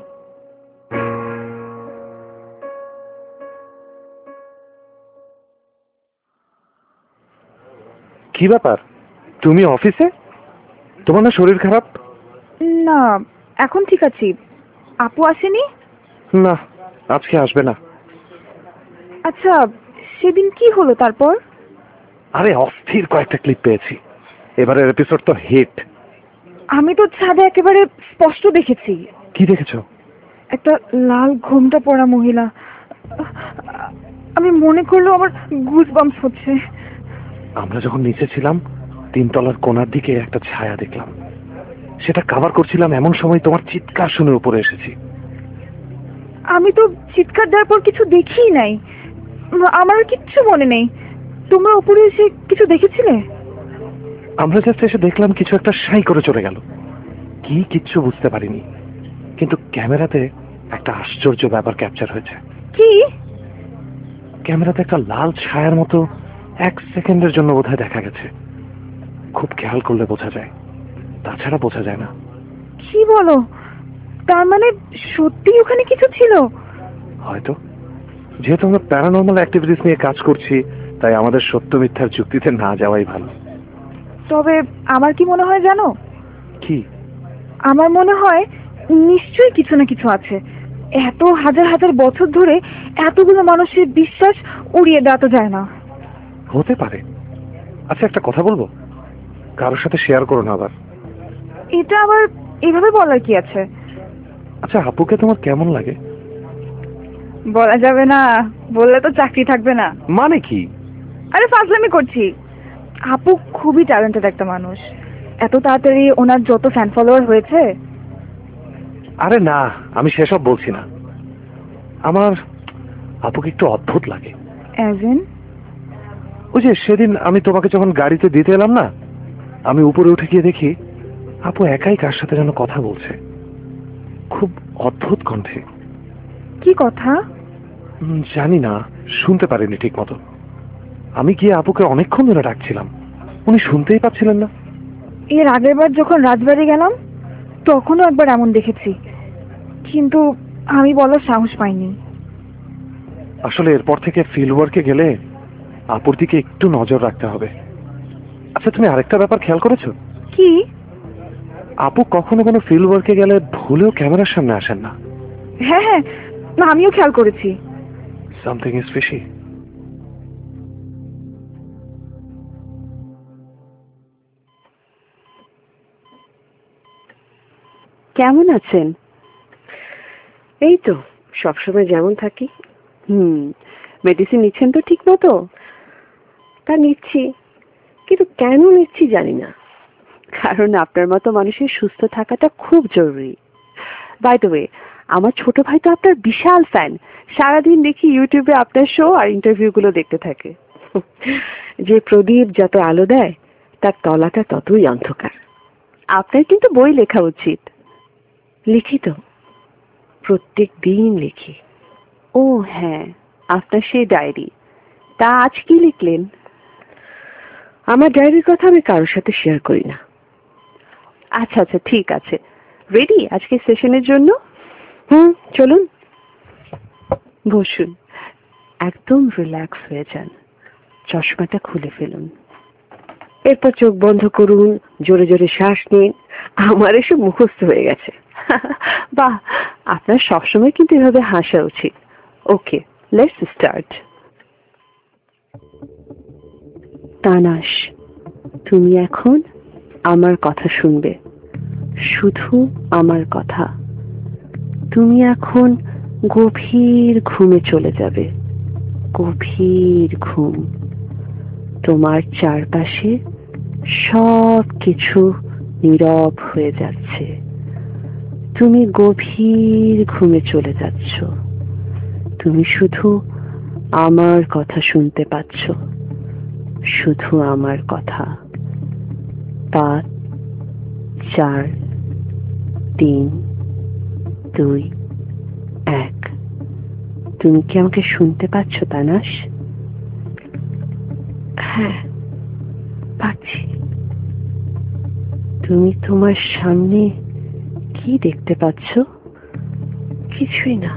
কি ব্যাপার, তুমি অফিসে? তোমার না শরীর খারাপ? না, এখন ঠিক আছি। আপু আসেনি? না, আজকে আসবে না। আচ্ছা, সেদিন কি হলো তারপর? আরে অস্থির কয়েকটা ক্লিপ পেয়েছি, এবারের এপিসোড তো হিট। আমি তো ছাদে একেবারে স্পষ্ট দেখেছি। কি দেখেছো? একটা লাল ঘোমটা পরা মহিলা। আমি মনে করলো আমার গুজবাম্পস হচ্ছে। আমরা যখন নিচে ছিলাম, তিনতলার কোণার দিকে একটা ছায়া দেখলাম। সেটা কভার করছিলাম, এমন সময় তোমার চিৎকার শুনে উপরে এসেছি। আমি তো চিৎকার দেওয়ার পর কিছু দেখিই নাই, আমার কিচ্ছু মনে নেই। তোমরা উপরে এসে কিছু দেখেছিলে? আমরা জাস্ট এসে দেখলাম কিছু একটা সাই করে চলে গেল। কি কিচ্ছু বুঝতে পারিনি, কিন্তু ক্যামেরাতে একটা আশ্চর্য ব্যাপার ক্যাপচার হয়েছে। কি? ক্যামেরাতে একটা লাল ছায়ার মতো এক সেকেন্ডের জন্য বোধহয় দেখা গেছে। খুব খেয়াল করলে বোঝা যায়, তাছাড়া বোঝা যায় না। কি বলো? তার মানে সত্যি ওখানে কিছু ছিল? হয়তো, যেহেতু আমরা প্যারানর্মাল অ্যাক্টিভিটিস নিয়ে কাজ করছি, তাই আমাদের সত্য মিথ্যার যুক্তিতে না যাওয়াই ভালো। তবে আমার কি মনে হয় জানো? কি? আমার মনে হয় নিশ্চয়ই কিছু না কিছু আছে। এত হাজার হাজার বছর ধরে এতগুলো মানুষের বিশ্বাস উড়িয়ে দেওয়া তো যায় না। হতে পারে। আচ্ছা, একটা কথা বলবো, কারোর সাথে শেয়ার করো না আবার। এটা আবার এভাবে বলার কি আছে? আচ্ছা, আপুকে তোমার কেমন লাগে? বলা যাবে না, বললে তো চাকরি থাকবে না। মানে কি? আরে ফাজলামি করছি। আপু খুবই ট্যালেন্টেড একটা মানুষ। এত তাড়াতাড়ি ওনার যত ফ্যান ফলোয়ার হয়েছে। আরে না, আমি সেসব বলছি না। আমার আপুকে একটু অদ্ভুত লাগে। As in? ওই যে সেদিন আমি তোমাকে যখন গাড়িতে দিতে এলাম না, আমি উপরে উঠে গিয়ে দেখি আপু একাই কার সাথে যেন কথা বলছে, খুব অদ্ভুত কণ্ঠে। কি কথা? উম, জানি না, শুনতে পারিনি ঠিক মতো। আমি গিয়ে আপুকে অনেকক্ষণ ধরে ডাকছিলাম, উনি শুনতেই পাচ্ছিলেন না। এর আগের বার যখন রাজবাড়ি গেলাম তখনও একবার এমন দেখেছি, কিন্তু আমি বলার সাহস পাইনি। আসলে এরপর থেকে ফিল্ড ওয়ার্কে গেলে আপুর দিকে একটু নজর রাখতে হবে। আচ্ছা, তুমি আরেকটা ব্যাপার খেয়াল করেছো? কি? আপু কখনো কোনো ফিল্ড ওয়ার্কে গেলে ভুলেও ক্যামেরার সামনে আসেন না। হ্যাঁ হ্যাঁ, না আমিও খেয়াল করেছি। Something is fishy. কেমন আছেন? এই তো সবসময় যেমন থাকি। হুম, মেডিসিন নিচ্ছেন তো ঠিক মতো? তা নিচ্ছি, কিন্তু কেন নিচ্ছি জানি না। কারণ আপনার মতো মানুষের সুস্থ থাকাটা খুব জরুরি। বাই দ্য ওয়ে, আমার ছোট ভাই তো আপনার বিশাল ফ্যান। সারাদিন দেখি ইউটিউবে আপনার শো আর ইন্টারভিউ গুলো দেখতে থাকে। যে প্রদীপ যত আলো দেয়, তার তলাটা ততই অন্ধকার। আপনার কিন্তু বই লেখা উচিত। লিখিত? প্রত্যেক দিন লিখি। ও হ্যাঁ, আপনার সেই ডায়েরি। তা আজ কি লিখলেন? আমার ডায়েরির কথা আমি কারোর সাথে শেয়ার করি না। আচ্ছা আচ্ছা, ঠিক আছে। রেডি আজকে সেশনের জন্য? হুম, চলুন। বসুন, একদম রিল্যাক্স হয়ে যান, চশমাটা খুলে ফেলুন, এরপর চোখ বন্ধ করুন, জোরে জোরে শ্বাস নিন। আমার এসব মুখস্থ হয়ে গেছে। বাহ, আপনার সবসময় কিন্তু এভাবে হাসা উচিত। ওকে, লেটস স্টার্ট। তানাশ, তুমি এখন আমার কথা শুনবে, শুধু আমার কথা। তুমি এখন গভীর ঘুমে চলে যাবে, গভীর ঘুম। তোমার চারপাশে সব কিছু নীরব হয়ে যাচ্ছে, তুমি গভীর ঘুমে চলে যাচ্ছ। তুমি শুধু আমার কথা শুনতে পাচ্ছ, শুধু আমার কথা। পাঁচ, চার, তিন, দুই, এক। তুমি কি আমাকে শুনতে পাচ্ছ তানাশ? হ্যাঁ, পাচ্ছি। তুমি তোমার সামনে কি দেখতে পাচ্ছ? কিছুই না।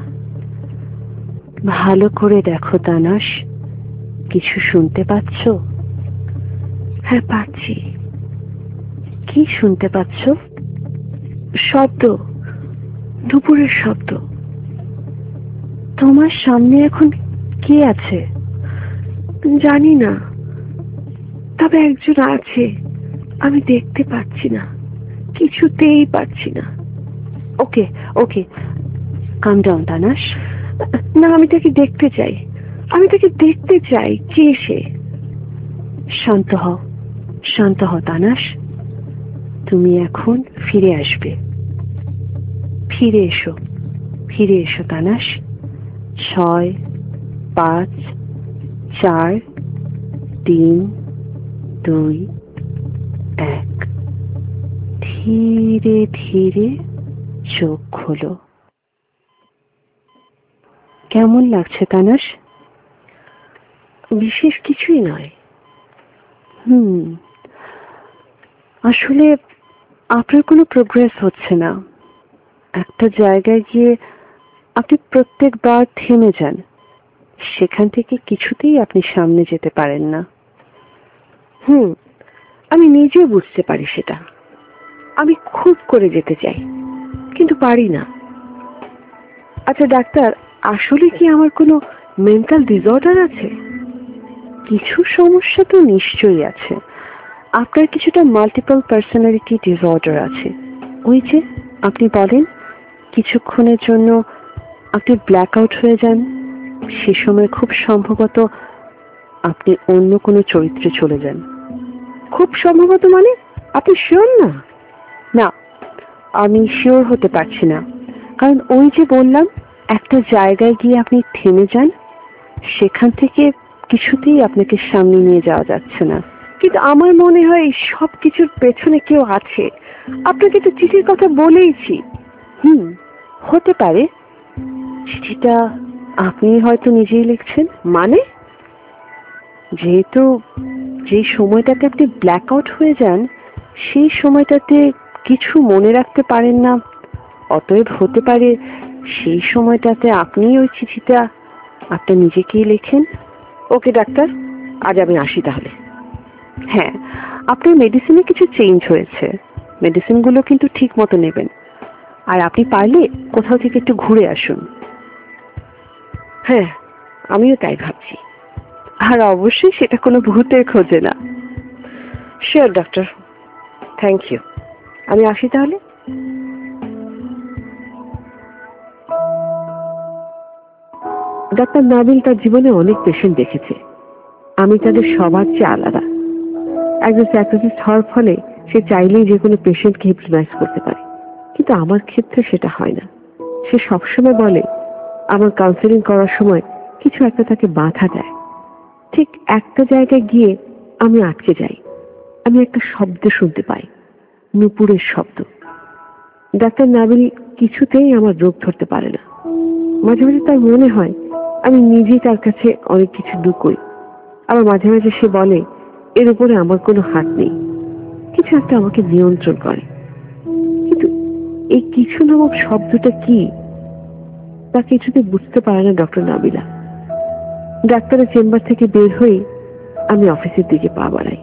ভালো করে দেখো তানাশ, কিছু শুনতে পাচ্ছ? হ্যাঁ, পাচ্ছি। কি শুনতে পাচ্ছ? শব্দ, দুপুরের শব্দ। তোমার সামনে এখন কে আছে? জানি না, তবে একজন আছে। আমি দেখতে পাচ্ছি না, কিছুতেই পাচ্ছি না। Okay okay, calm down Tanash. না, আমি তাকে দেখতে চাই, আমি তাকে দেখতে চাই। কে সে? শান্ত হও, শান্ত হও তানাশ। তুমি এখন ফিরে আসবে। ফিরে এসো, ফিরে এসো তানাশ। ছয়, পাঁচ, চার, তিন, দুই, এক। ধীরে ধীরে চোখ খোলো। কেমন লাগছে তানাশ? বিশেষ কিছুই নয়। হুম, আসলে আপনার কোনো প্রোগ্রেস হচ্ছে না। একটা জায়গায় গিয়ে আপনি প্রত্যেকবার থেমে যান, সেখান থেকে কিছুতেই আপনি সামনে যেতে পারেন না। হুম, আমি নিজে বুঝতে পারি সেটা। আমি খুব করে যেতে চাই, কিন্তু পারি না। আচ্ছা ডাক্তার, আসলে কি আমার কোনো মেন্টাল ডিসঅর্ডার আছে? কিছু সমস্যা তো নিশ্চয়ই আছে। আপনার কিছুটা মাল্টিপল পার্সোনালিটি ডিসঅর্ডার আছে। ওই যে আপনি বলেন কিছুক্ষণের জন্য আপনি ব্ল্যাক আউট হয়ে যান, সে সময় খুব সম্ভবত আপনি অন্য কোনো চরিত্রে চলে যান। খুব সম্ভবত মানে? আপনি শিওর না? না, আমি শিওর হতে পারছি না, কারণ ওই যে বললাম একটা জায়গায় গিয়ে আপনি থেমে যান, সেখান থেকে কিছুতেই আপনাকে সামনে নিয়ে যাওয়া যাচ্ছে না। কিন্তু আমার মনে হয় সব কিছুর পেছনে কেউ আছে। আপনাকে তো চিঠির কথা বলেইছি। হুম, হতে পারে চিঠিটা আপনি হয়তো নিজেই লিখছেন। মানে? যেহেতু যে সময়টাতে আপনি ব্ল্যাক আউট হয়ে যান, সেই সময়টাতে কিছু মনে রাখতে পারেন না, অতএব হতে পারে সেই সময়টাতে আপনি ওই চিঠিটা আপনি নিজেকেই লেখেন। ওকে ডাক্তার, আজ আমি আসি তাহলে। হ্যাঁ, আপনার মেডিসিনে কিছু চেঞ্জ হয়েছে, মেডিসিনগুলো কিন্তু ঠিক মতো নেবেন। আর আপনি পারলে কোথাও থেকে একটু ঘুরে আসুন। হ্যাঁ, আমিও তাই ভাবছি। আর অবশ্যই সেটা কোনো ভূতের খোঁজে না। Sure doctor, thank you. আমি আসি তাহলে। ডাক্তার নাবিল তার জীবনে অনেক পেশেন্ট দেখেছে। আমি তাদের সবার চেয়ে আলাদা। একজন সাইকিয়াট্রিস্ট হওয়ার ফলে সে চাইলেই যে কোনো পেশেন্টকে হিপনোটাইজ করতে পারে, কিন্তু আমার ক্ষেত্রে সেটা হয় না। সে সবসময় বলে আমার কাউন্সেলিং করার সময় কিছু একটা তাকে বাধা দেয়। ঠিক একটা জায়গায় গিয়ে আমি আটকে যাই। আমি একটা শব্দ শুনতে পাই, নুপুরের শব্দ। ডাক্তার নাবিল কিছুতেই আমার রোগ ধরতে পারে না। মাঝে মাঝে তার মনে হয় আমি নিজেই তার কাছে অনেক কিছু লুকোই। আবার মাঝে মাঝে সে বলে এর উপরে আমার কোনো হাত নেই, কিছু একটা আমাকে নিয়ন্ত্রণ করে। কিন্তু এই কিছু নামক শব্দটা কি তা কিছুতে বুঝতে পারে না ডক্টর নাবিলা। ডাক্তারের চেম্বার থেকে বের হয়ে আমি অফিসের দিকে পা বাড়াই।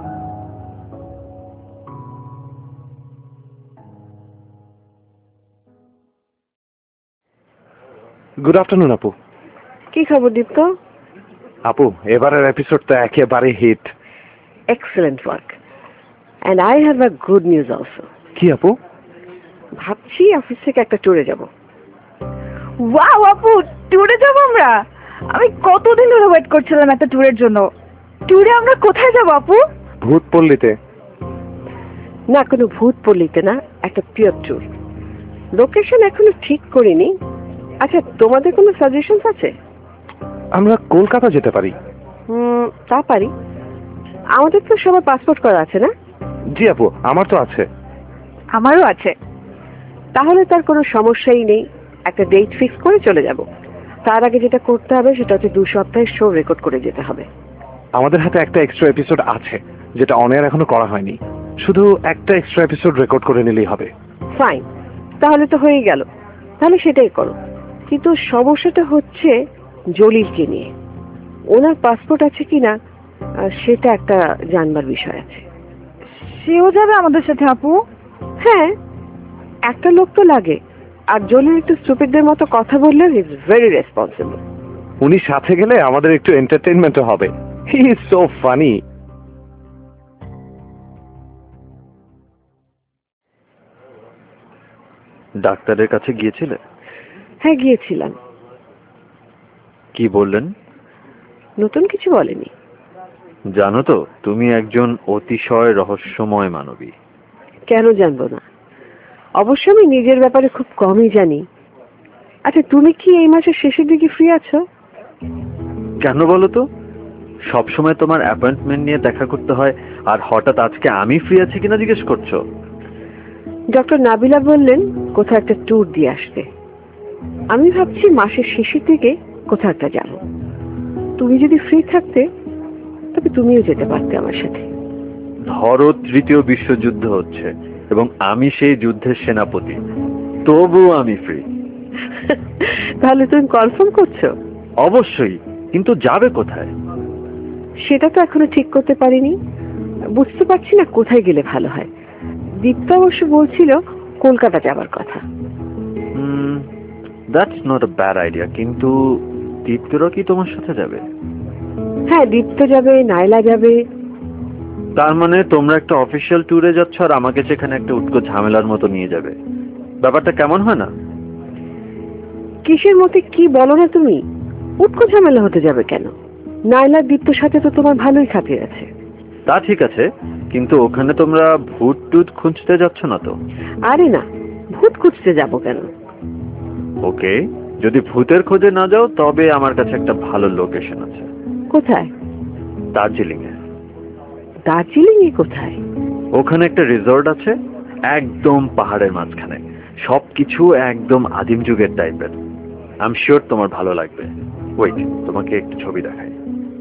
গুড আফটারনুন আপু। কি খবর দীপ্ত? আপু এবারের এপিসোডটা একেবারে hit. Excellent work. And I have a good news also. কি আপু? ভাবছি অফিস থেকে একটা ট্যুরে যাব। ওয়াও আপু, ট্যুরে যাব আমরা? আমি কতদিন ধরে ওয়েট করছিলাম একটা ট্যুরের জন্য। ট্যুরে আমরা কোথায় যাব আপু? ভূতপল্লীতে। না, কোনো ভূত পল্লীতে না, একটা পিওর ট্যুর। লোকেশন এখনো ঠিক করিনি। আচ্ছা, তোমাদের কোনো সাজেশনস আছে? আমরা কলকাতা যেতে পারি। হুম, তা পারি। আমাদের তো সবার পাসপোর্ট করা আছে না? জি আপু, আমার তো আছে। আমারও আছে। তাহলে তার কোনো সমস্যাই নেই। একটা ডেট ফিক্স করে চলে যাব। তার আগে যেটা করতে হবে সেটা হচ্ছে দু সপ্তাহের শো রেকর্ড করে যেতে হবে। আমাদের হাতে একটা এক্সট্রা এপিসোড আছে যেটা অন এয়ার এখনো করা হয়নি। শুধু একটা এক্সট্রা এপিসোড রেকর্ড করে নিলেই হবে। ফাইন, তাহলে তো হয়ে গেল। তাহলে সেটাই করো। কিন্তু সমস্যাটা হচ্ছে জলিলকে নিয়ে। ওনার পাসপোর্ট আছে কিনা সেটা একটা জানবার বিষয় আছে। সেও যাবে আমাদের সাথে আপু? হ্যাঁ, একটা লোক তো লাগে। আর জলিল একটু স্টুপিডদের মতো কথা বললে হি ইজ ভেরি রেসপন্সিবল। উনি সাথে গেলে আমাদের একটু এন্টারটেইনমেন্টও হবে। He is so funny. ডাক্তারের কাছে গিয়েছিলে? হ্যাঁ, গিয়েছিলাম। কি বললেন? নতুন কিছু বলেনি। জানো তো, তুমি একজন অতিশয় রহস্যময় মানবী। কেন জানবো না? অবশ্য আমি নিজের ব্যাপারে খুব কমই জানি। আচ্ছা, তুমি কি এই মাসের শেষের দিকে ফ্রি আছো? কেন বলো তো? সবসময় তোমার অ্যাপয়েন্টমেন্ট নিয়ে দেখা করতে হয়, আর হঠাৎ আজকে আমি ফ্রি আছি কিনা জিজ্ঞেস করছো? ডক্টর নাবিলা বললেন কোথাও একটা ট্যুর দিয়ে আসতে। আমি ভাবছি মাসের শেষের দিকে কোথাও একটা যাবো। তুমি যদি ফ্রি থাকতে তবে তুমিও যেতে পারতে আমার সাথে। ধরো তৃতীয় বিশ্বযুদ্ধ হচ্ছে এবং আমি সেই যুদ্ধের সেনাপতি, তবু আমি ফ্রি। তাহলে তুমি কনফার্ম করছো? অবশ্যই, কিন্তু যাবে কোথায়? সেটা তো এখনো ঠিক করতে পারিনি। বুঝতে পারছি না কোথায় গেলে ভালো হয়। দীপ্তা অবশ্য বলছিল কলকাতা যাবার কথা। That's not a bad idea, কিন্তু দীপ্তরা কি তোমার সাথে যাবে? হ্যাঁ, দীপ্ত যাবে, নাইলা যাবে। তার মানে তোমরা একটা অফিসিয়াল ট্যুরে যাচ্ছ আর আমাকে সেখানে একটা উটকো ঝামেলার মতো নিয়ে যাবে। ব্যাপারটা কেমন হয় না? কিসের মতে কি বলো না তুমি? উটকো ঝামেলা হতে যাবে কেন? নাইলা দীপ্তর সাথে তো তোমার ভালোই খাতির আছে। তা ঠিক আছে, কিন্তু ওখানে তোমরা ভূত টুত খুঁজতে যাচ্ছ না তো? আরে না, ভূত খুঁজতে যাবো কেন? ওকে, যদি ভূতের খোঁজে না যাও তবে আমার কাছে একটা ভালো লোকেশন আছে। কোথায়? দার্জিলিং এ। দার্জিলিং এ কোথায়? ওখানে একটা রিসর্ট আছে, একদম পাহাড়ের মাঝখানে। সবকিছু একদম আদিম যুগের টাইপের। আই এম শিওর তোমার ভালো লাগবে। ওয়েট, তোমাকে একটু ছবি দেখাই।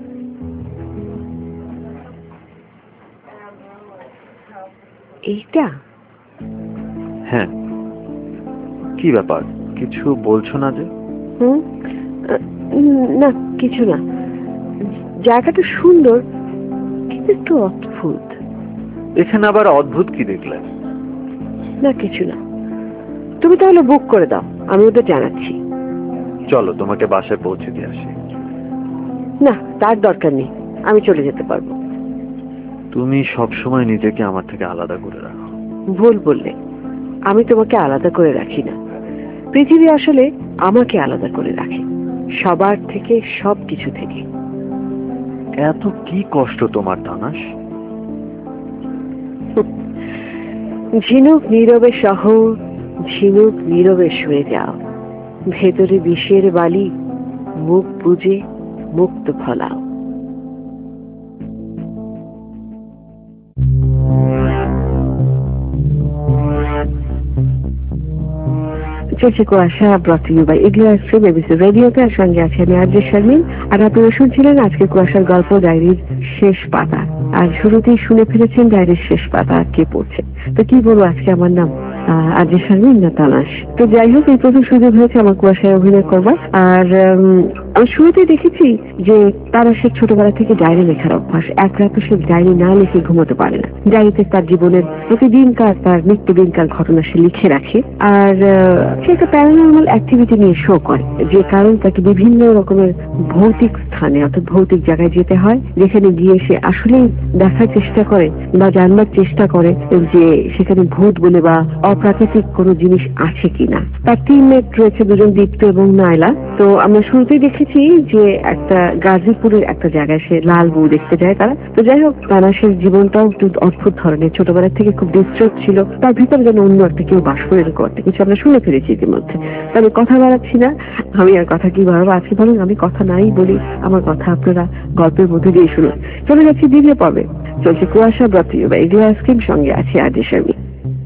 এইটা? হ্যাঁ। কি ব্যাপার, কিছু বলছো না যে? হুম, না কিছু না। জায়গাটা সুন্দর কিন্তু একটু অদ্ভুত। এখানে আবার অদ্ভুত কি দেখলে? না কিছু না। তুমি তাহলে বুক করে দাও, আমি ওদের জানাচ্ছি। চলো তোমাকে বাসায় পৌঁছে দিয়ে আসি। না, তার দরকার নেই, আমি চলে যেতে পারবো। তুমি সবসময় নিজেকে আমার থেকে আলাদা করে রাখো। ভুল বললে। আমি তোমাকে আলাদা করে রাখি না। পৃথিবী আসলে আমাকে আলাদা করে রাখে, সবার থেকে, সব কিছু থেকে। এত কি কষ্ট তোমার তানাশ? ঝিনুক নীরবে সহ, ঝিনুক নীরবে শুয়ে যাও। ভেতরে বিষের বালি, মুখ বুজে মুক্ত ফলাও। চলছে Kuasha brought you by Igloo ice cream ABC রেডিওতে। আর সঙ্গে আছে আমি আরজে শারমিন। আর আপনারা শুনছিলেন আজকে কুয়াশার গল্প ডায়েরির শেষ পাতা। আর শুরুতেই শুনে ফেলেছেন ডায়েরির শেষ পাতা কে পড়ছে। তো কি বলবো, আজকে আমার নাম আরজে শারমিন না তালাশ। তো যাই হোক, এই প্রথম সুযোগ হয়েছে আমার কুয়াশায় অভিনয় করবার। আর আমি শুরুতেই দেখেছি যে তালাশের ছোটবেলা থেকে ডায়েরি লেখার অভ্যাস। এক রাতে সে ডায়েরি না লিখে ঘুমোতে পারে না। ডায়েরিতে তার জীবনের প্রতিদিনকার তার নিত্যদিনকার ঘটনা সে লিখে রাখে। আর সে একটা প্যারানর্মাল অ্যাক্টিভিটি নিয়ে শো করে, যে কারণ তাকে বিভিন্ন রকমের ভৌতিক স্থানে অর্থাৎ ভৌতিক জায়গায় যেতে হয়, যেখানে গিয়ে সে আসলেই দেখার চেষ্টা করে বা জানবার চেষ্টা করে যে সেখানে ভূত বলে বা অপ্রাকৃতিক কোনো জিনিস আছে কিনা। তার টিমমেট রয়েছে দুজন, দীপ্ত এবং নাইলা। তো আমরা শুরুতেই দেখেছি যে একটা গাজীপুরের একটা জায়গায় সে লাল বউ দেখতে যায় তারা। তো যাই হোক, তালাশের জীবনটাও একটু অদ্ভুত ধরনের, ছোটবেলা থেকে খুব ডিস্ট্রাক্ট ছিল, তার ভিতরে যেন অন্য একটা কেউ বাস করে এরকম একটা কিছু আমরা শুনে ফেলেছি ইতিমধ্যে। আমি কথা বাড়াচ্ছি না, আমি আর কথা কি বাড়াবো, আজকে বরং আমি কথা নাই বলি, আমার কথা আপনারা গল্পের মধ্যে দিয়ে শুনুন। চলে যাচ্ছি দ্বিতীয় পর্বে। চলছে Kuasha brought you by Igloo ice cream, সঙ্গে আছে আরজে শারমিন।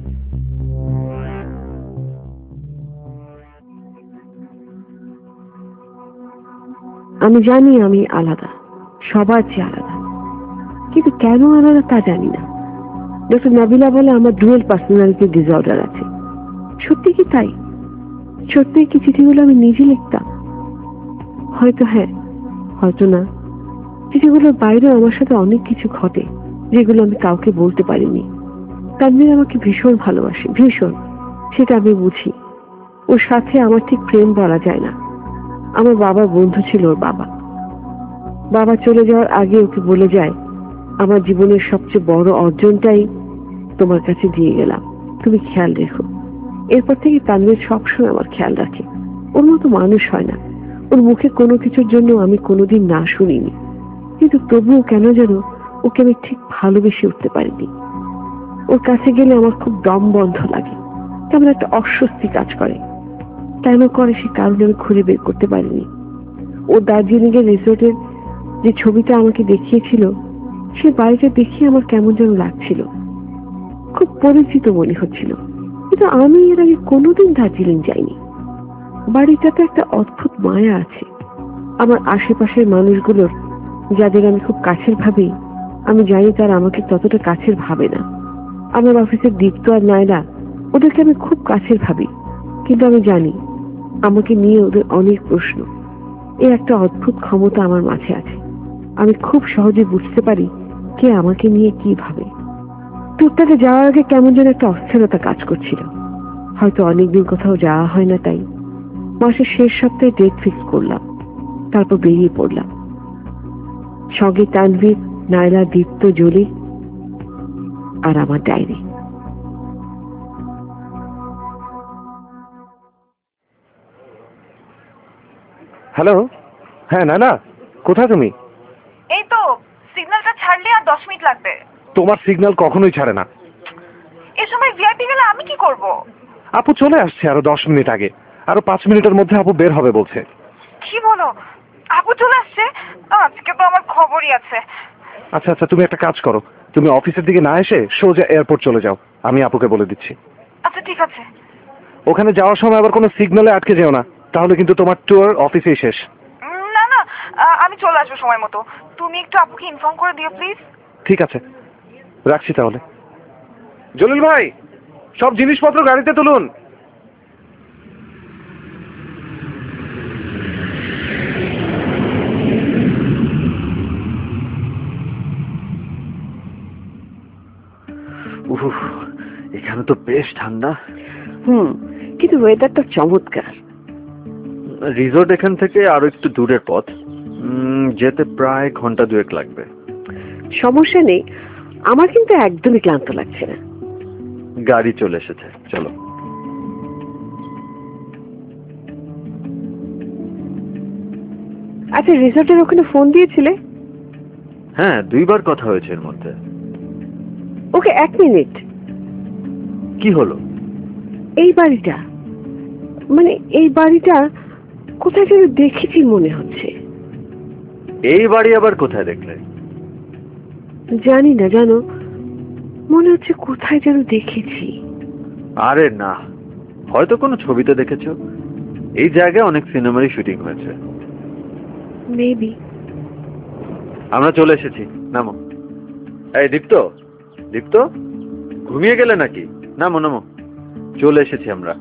আমি জানি আমি আলাদা, সবার চেয়ে আলাদা, কিন্তু কেন আলাদা তা জানি না। ডক্টর নাবিলা বলে আমার ডুয়েল পার্সোনালিটি ডিসঅর্ডার আছে। সত্যি কি তাই? সত্যি কি চিঠিগুলো আমি নিজে লিখতাম? হয়তো হ্যাঁ, হয়তো না। চিঠিগুলোর বাইরেও আমার সাথে অনেক কিছু ঘটে যেগুলো আমি কাউকে বলতে পারিনি। তানভীর আমাকে ভীষণ ভালোবাসে, ভীষণ, সেটা আমি বুঝি। ওর সাথে আমার ঠিক প্রেম বলা যায় না। আমার বাবার বন্ধু ছিল ওর বাবা। বাবা চলে যাওয়ার আগে ওকে বলে যায়, আমার জীবনের সবচেয়ে বড় অর্জনটাই তোমার কাছে দিয়ে গেলাম, তুমি খেয়াল রেখো। এরপর থেকে তানভীর সবসময় আমার খেয়াল রাখে। ওর মতো মানুষ হয় না। ওর মুখে কোনো কিছুর জন্য আমি কোনোদিন না শুনিনি, কিন্তু তবুও কেন যেন ওকে আমি ঠিক ভালোবেসে উঠতে পারিনি। ওর কাছে গেলে আমার খুব দম বন্ধ লাগে, তেমন একটা অস্বস্তি কাজ করে। কেন করে সে কারণে আমি খুঁজে বের করতে পারিনি। ও দার্জিলিং এর রিসোর্টের যে ছবিটা আমাকে দেখিয়েছিল, সে বাড়িটা দেখিয়ে আমার কেমন যেন লাগছিল, খুব পরিচিত মনে হচ্ছিল। কিন্তু আমি এর আগে কোনোদিন দার্জিলিং যাইনি। বাড়িটাতে একটা অদ্ভুত মায়া আছে। আমার আশেপাশের মানুষগুলোর, যাদের আমি খুব কাছের ভাবি, আমি জানি তারা আমাকে ততটা কাছের ভাবে না। আমার অফিসের দীপ্ত আর নায়লা, ওদেরকে আমি খুব কাছের ভাবি, কিন্তু আমি জানি আমাকে নিয়ে ওদের অনেক প্রশ্ন। এই একটা অদ্ভুত ক্ষমতা আমার মাঝে আছে, আমি খুব সহজে বুঝতে পারি কে আমাকে নিয়ে কি ভাবে। টুকটাকে যাওয়ার আগে কেমন যেন একটা অস্থিরতা কাজ করছিল। হয়তো অনেকদিন কোথাও যাওয়া হয় না, তাই মাসের শেষ সপ্তাহে ডেট ফিক্স করলাম, তারপর বেরিয়ে পড়লাম। সঙ্গে তানভীর, নায়লা, দীপ্ত, জলি আর আমার ডায়েরি। হ্যালো, হ্যাঁ নানা, কোথায় তুমি? এই তো সিগন্যালটা ছাড়লে আর দশ মিনিট লাগবে। তোমার সিগন্যাল কখনোই ছাড়ে না। এ সময় ভিআইপি গেলে আমি কি করব? আপু চলে আসছে আরো দশ মিনিট আগে, আরো পাঁচ মিনিটের মধ্যে আপু বের হবে বলছে। কি বলো, আপু চলে আসছে? আজকে তো আমার খবরই আছে। আচ্ছা আচ্ছা, তুমি একটা কাজ করো, তুমি অফিসের দিকে না এসে সোজা এয়ারপোর্ট চলে যাও, আমি আপুকে বলে দিচ্ছি। আচ্ছা ঠিক আছে। ওখানে যাওয়ার সময় আবার কোনো সিগন্যালে আটকে যেও না, তাহলে কিন্তু তোমার ট্যুর অফিসেই শেষ। না না, আমি চলে আসবো সময় মতো। তুমি একটু আপুকে ইনফর্ম করে দিও প্লিজ। ঠিক আছে, রাখছি তাহলে। জলিল ভাই, সব জিনিসপত্র গাড়িতে তুলুন। উফ, এখানে তো বেশ ঠান্ডা। হুম, কিন্তু ওয়েদারটা চমৎকার। রিসোর্ট এখান থেকে আরো একটু দূরের পথ, যেতে প্রায় ঘন্টা দুয়েক লাগবে। সমস্যা নেই, আমার কিন্তু একদমই ক্লান্ত লাগছে না। গাড়ি চলে এসেছে, চলো। আচ্ছা, রিসোর্টের ওখানে ফোন দিয়েছিলে? হ্যাঁ, দুইবার কথা হয়েছে এর মধ্যে। ওকে, এক মিনিট। কি হলো? এই বাড়িটা, মানে এই বাড়িটা কোথায় যেন দেখেছি মনে হচ্ছে। এই বাড়ি আবার কোথায় দেখলে? জানি না, জানো, মনে হচ্ছে কোথায় যেন দেখেছি। আরে না, হয়তো কোনো ছবিতে দেখেছো, এই জায়গায় অনেক সিনেমারই শুটিং হয়েছে। মেবি। আমরা চলে এসেছি, নামো। এই দীপ্ত, দীপ্ত ঘুমিয়ে গেলে নাকি? নামো নামো, চলে এসেছি আমরা।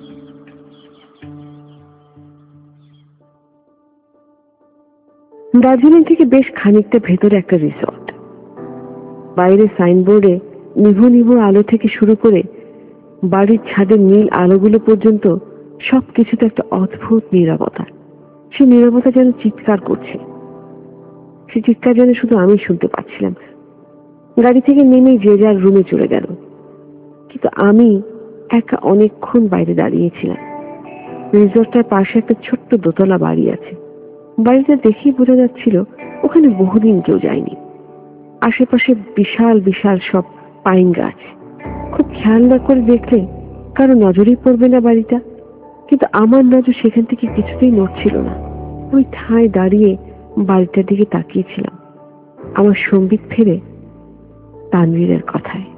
দার্জিলিং থেকে বেশ খানিকটা ভেতরে একটা রিসর্ট। বাইরে সাইনবোর্ডে নিভু নিভু আলো থেকে শুরু করে বাড়ির ছাদের নীল আলোগুলো পর্যন্ত সবকিছুতে একটা অদ্ভুত নীরবতা। সে নীরবতা যেন চিৎকার করছে। সে চিৎকার যেন শুধু আমি শুনতে পাচ্ছিলাম। গাড়ি থেকে নেমে যে যার রুমে চলে গেল, কিন্তু আমি একা অনেকক্ষণ বাইরে দাঁড়িয়েছিলাম। রিসর্টটার পাশে একটা ছোট্ট দোতলা বাড়ি আছে। বাড়িটা দেখেই বোঝা যাচ্ছিল ওখানে বহুদিন কেউ যায়নি। আশেপাশে বিশাল বিশাল সব পাইন গাছ। খুব খেয়াল না করে দেখলে কারো নজরেই পড়বে না বাড়িটা, কিন্তু আমার নজর সেখান থেকে কিছুতেই নড়ছিল না। ওই ঠায় দাঁড়িয়ে বাড়িটার দিকে তাকিয়েছিলাম, আমার সম্বিত ফেরে তানভীরের কথায়।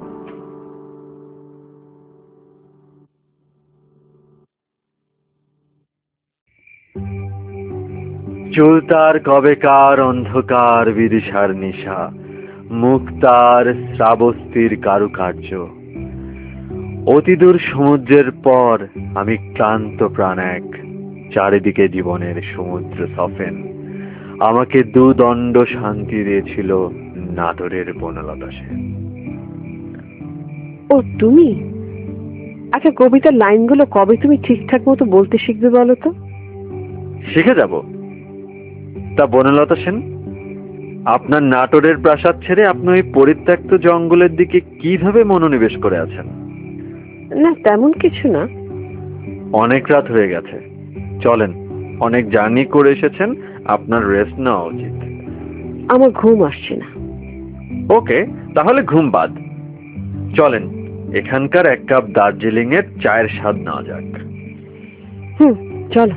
চুলতার কবেকার অন্ধকার বিদিশার নিশা, মুক্তার শ্রাবস্তির কারুকার্য। অতিদূর সমুদ্রের পর আমি ক্লান্ত প্রাণ এক, চারিদিকে জীবনের সমুদ্র সফেন। আমাকে দুদণ্ড শান্তি দিয়েছিল নাটোরের বনলতা সেন। ও তুমি? আচ্ছা, কবিতার লাইনগুলো কবে তুমি ঠিকঠাক মতো বলতে শিখবে বলো তো? শিখে যাব। তা বনলতা সেন, আপনার নাটোরের প্রাসাদ ছেড়ে আপনি ওই পরিত্যক্ত জঙ্গলের দিকে কিভাবে মনোনিবেশ করে আছেন? না, তেমন কিছু না। অনেক রাত হয়ে গেছে, চলেন। অনেক জার্নি করে এসেছেন, আপনার রেস্ট নেওয়া উচিত। আমার ঘুম আসছে না। ওকে, তাহলে ঘুম বাদ। চলেন, এখানকার এক কাপ দার্জিলিং এর চায়ের স্বাদ নেওয়া যাক। হুম, চলো।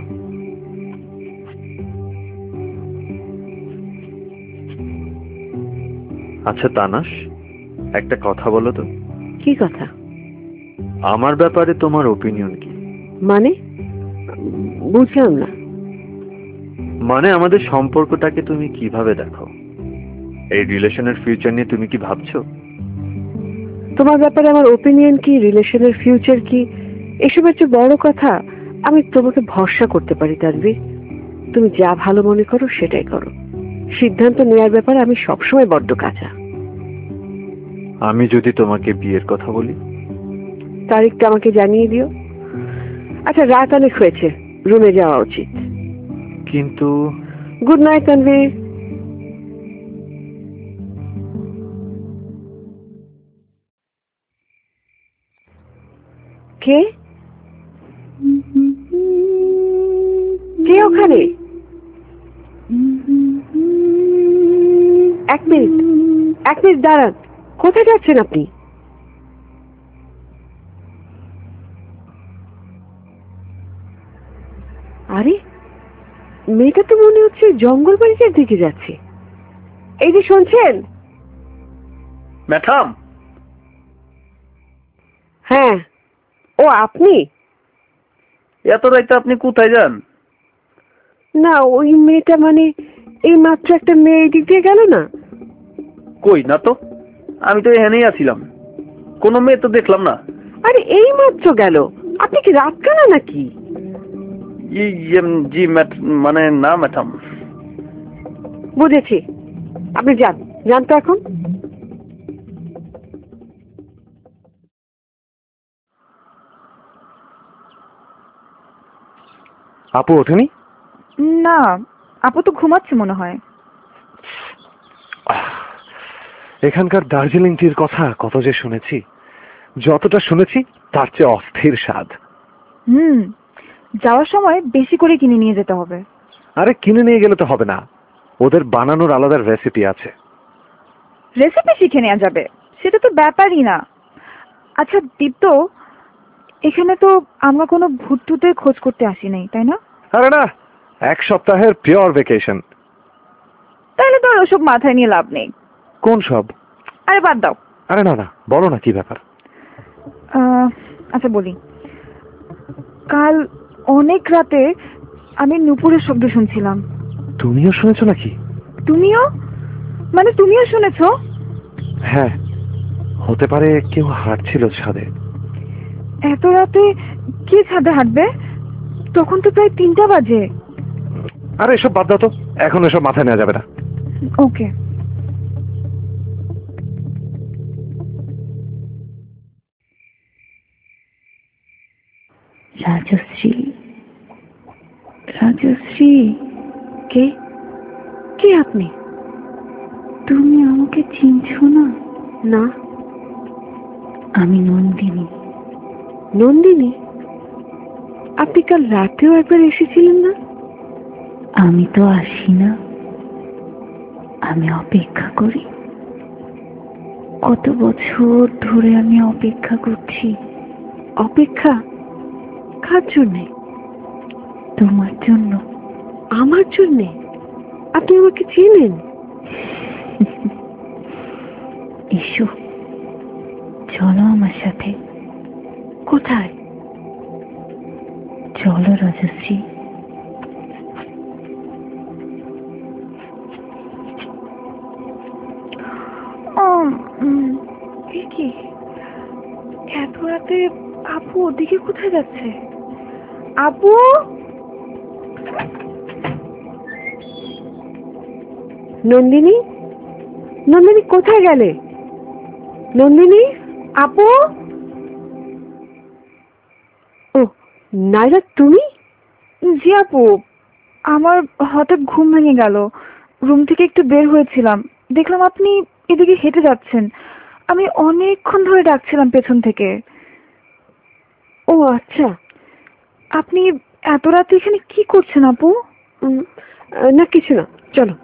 আচ্ছা তানাশ, একটা কথা বলো তো। কি কথা? আমার ব্যাপারে তোমার ওপিনিয়ন কি? মানে বুঝলাম না। মানে আমাদের সম্পর্কটাকে তুমি কিভাবে দেখো? এই রিলেশনের ফিউচার নিয়ে তুমি কি ভাবছো? তোমার ব্যাপারে আমার ওপিনিয়ন কি, রিলেশনের ফিউচার কি, এসবের চেয়ে বড় কথা আমি তোমাকে ভরসা করতে পারি তানভীর। তুমি যা ভালো মনে করো সেটাই করো। সিদ্ধান্ত নেওয়ার ব্যাপারে আমি সবসময় বড্ড কাঁচা। আমি যদি তোমাকে বিয়ের কথা বলি? তারিখটা আমাকে জানিয়ে দিও। আচ্ছা, রাত অনেক হয়েছে, রুমে যাওয়া উচিত। কিন্তু গুড নাইট তানভীর। কে কে ওখানে? এক মিনিট, এক মিনিট দাঁড়ান। কোথায় যাচ্ছেন আপনি? আরে, মেয়েটা তো মনে হচ্ছে জঙ্গল বাড়িটার দিকে যাচ্ছে। এই যে শুনছেন? ম্যাডাম। হ্যাঁ, ও আপনি? এত রাইতে আপনি কোথায় যান? না, ওই মেয়েটা মানে এই মাত্র একটা মেয়ে দিক দিয়ে গেল না। কই না তো, আমি তো এখানেই আছিলাম, কোনো মেয়ে তো দেখলাম না। আরে এই মাত্র গেল। আপনি কি রাত কানা নাকি? জি মানে না ম্যাডাম। বুঝেছি, আপনি যান, যান তো এখন। আপু ওঠেনি? না, আপু তো ঘুমাচ্ছে মনে হয়। এখানকার দার্জিলিং টির কথা কত যে শুনেছি, যতটা শুনেছি তার চেয়ে অস্থির স্বাদ। হুম, যাওয়ার সময় বেশি করে কিনে নিয়ে যেতে হবে। আরে কিনে নিয়ে গেলে তো হবে না, ওদের বানানোর আলাদা রেসিপি আছে। রেসিপি শিখে নেওয়া যাবে, সেটা তো ব্যাপারই না। আচ্ছা দীপ্ত, এখানে তো আমরা কোনো ভুট্টুতে খোঁজ করতে আসি নাই, তাই না? আরে না, এক সপ্তাহের পিওর ভ্যাকেশন। তাহলে তো আর ওসব মাথায় নিয়ে লাভ নেই। কোন সব? আরে বাদ দাও। আরে না না, বলো না কি ব্যাপার। আহ, আচ্ছা বলি, কাল অনেক রাতে আমি নুপুরের শব্দ শুনছিলাম। তুমিও শুনেছো নাকি? তুমিও? মানে তুমিও শুনেছো? হ্যাঁ, হতে পারে কেউ হাঁটছিল ছাদে। এত রাতে কে ছাদে হাঁটবে? তখন তো প্রায় তিনটা বাজে। আরে এসব বাদ দাও তো, এখন এসব মাথায় নেওয়া যাবে না। ওকে। রাজশ্রী, রাজশ্রী, কে? কে আপনি? তুমি আমাকে চিনছো না? না। আমি নন্দিনী। নন্দিনী? আপনি কাল রাতেও একবার এসেছিলেন না? আমি তো আসি না, আমি অপেক্ষা করি। কত বছর ধরে আমি অপেক্ষা করছি। অপেক্ষা? কার জন্যে? তোমার জন্য। আমার জন্যে? আপনি আমাকে চেনেন? এসো, চলো আমার সাথে। কোথায়? চলো রাজশ্রী। কি এত রাতে আপু ওদিকে কোথায় যাচ্ছে? আপু, নন্দিনী, নন্দিনী কোথায় গেলে? নন্দিনী, আপু। ও নাইরা, তুমি? জি আপু, আমার হঠাৎ ঘুম ভেঙে গেল। রুম থেকে একটু বের হয়েছিলাম, দেখলাম আপনি এদিকে হেঁটে যাচ্ছেন। আমি অনেকক্ষণ ধরে ডাকছিলাম পেছন থেকে। ও আচ্ছা। আপনি এত রাতে এখানে কি করছেন আপু? না কিছু না, চলো।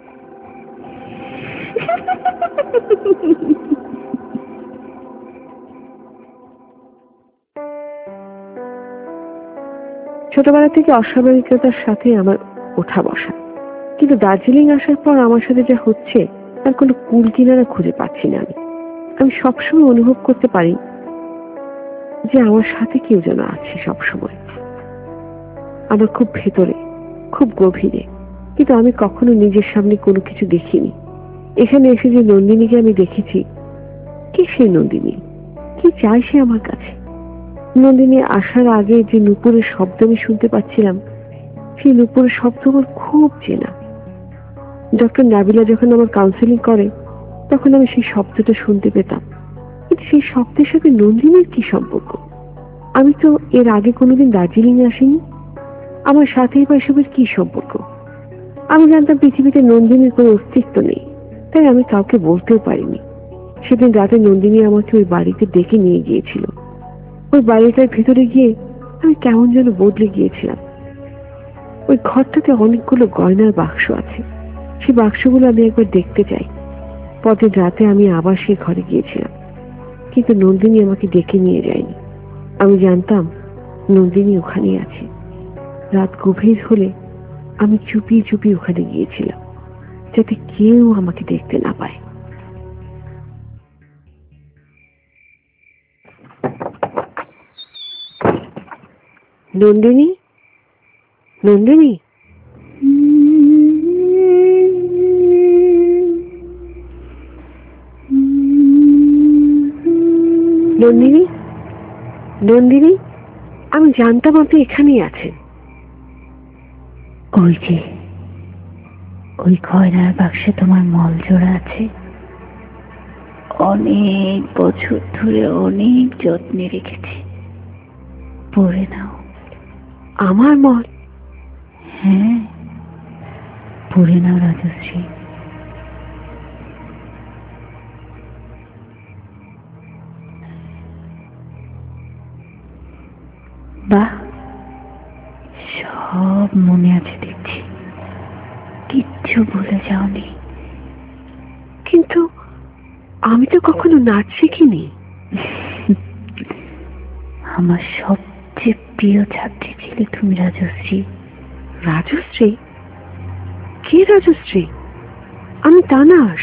ছোটবেলা থেকে অস্বাভাবিকতার সাথে আমার ওঠা বসা, কিন্তু দার্জিলিং আসার পর আমার সাথে যা হচ্ছে তার কোনো কুল কিনারা খুঁজে পাচ্ছি না। আমি আমি সবসময় অনুভব করতে পারি যে আমার সাথে কেউ যেন আছে সবসময়, আমার খুব ভেতরে, খুব গভীরে, কিন্তু আমি কখনো নিজের সামনে কোনো কিছু দেখিনি। এখানে এসে যে নন্দিনীকে আমি দেখেছি, কি সেই নন্দিনী? কি চাই সে আমার কাছে? নন্দিনী আসার আগে যে নুপুরের শব্দ আমি শুনতে পাচ্ছিলাম, সেই নুপুরের শব্দ আমার খুব চেনা। ডক্টর নাবিলা যখন আমার কাউন্সেলিং করে তখন আমি সেই শব্দটা শুনতে পেতাম, কিন্তু সেই শব্দের সাথে নন্দিনীর কি সম্পর্ক? আমি তো এর আগে কোনোদিন দার্জিলিং আসিনি, আমার সাথে বা এসবের কি সম্পর্ক? আমি জানতাম পৃথিবীতে নন্দিনীর কোনো অস্তিত্ব নেই, তাই আমি কাউকে বলতেও পারিনি। সেদিন রাতে নন্দিনী আমাকে ওই বাড়িতে ডেকে নিয়ে গিয়েছিল। ওই বাড়িটার ভেতরে গিয়ে আমি কেমন যেন বদলে গিয়েছিলাম। ওই ঘরটাতে অনেকগুলো গয়নার বাক্স আছে, সেই বাক্সগুলো আমি একবার দেখতে চাই। পরদিন রাতে আমি আবার সেই ঘরে গিয়েছিলাম, কিন্তু নন্দিনী আমাকে ডেকে নিয়ে যায়নি। আমি জানতাম নন্দিনী ওখানেই আছে। রাত গভীর হলে আমি চুপিয়ে চুপিয়ে ওখানে গিয়েছিলাম, যাতে কেউ আমাকে দেখতে না পায়। নন্দিনী, নন্দিনী, নন্দিনী, নন্দিনী, আমি জানতাম আপনি এখানেই আছেন। ওই যে ওই গয়নার বাক্সে তোমার মল জোড়া আছে, অনেক বছর ধরে অনেক যত্নে রেখেছি, পরে নাও। আমার মল? হ্যাঁ, পরে নাও রাজশ্রী। বাহ, সব মনে আছে দেখছি, কিচ্ছু ভুলে যাওনি। কিন্তু আমি তো কখনো নাচ শিখিনি। আমার সবচেয়ে প্রিয় ছাত্রী ছিলে তুমি রাজশ্রী। রাজশ্রী? কে রাজশ্রী? আমি তানাশ।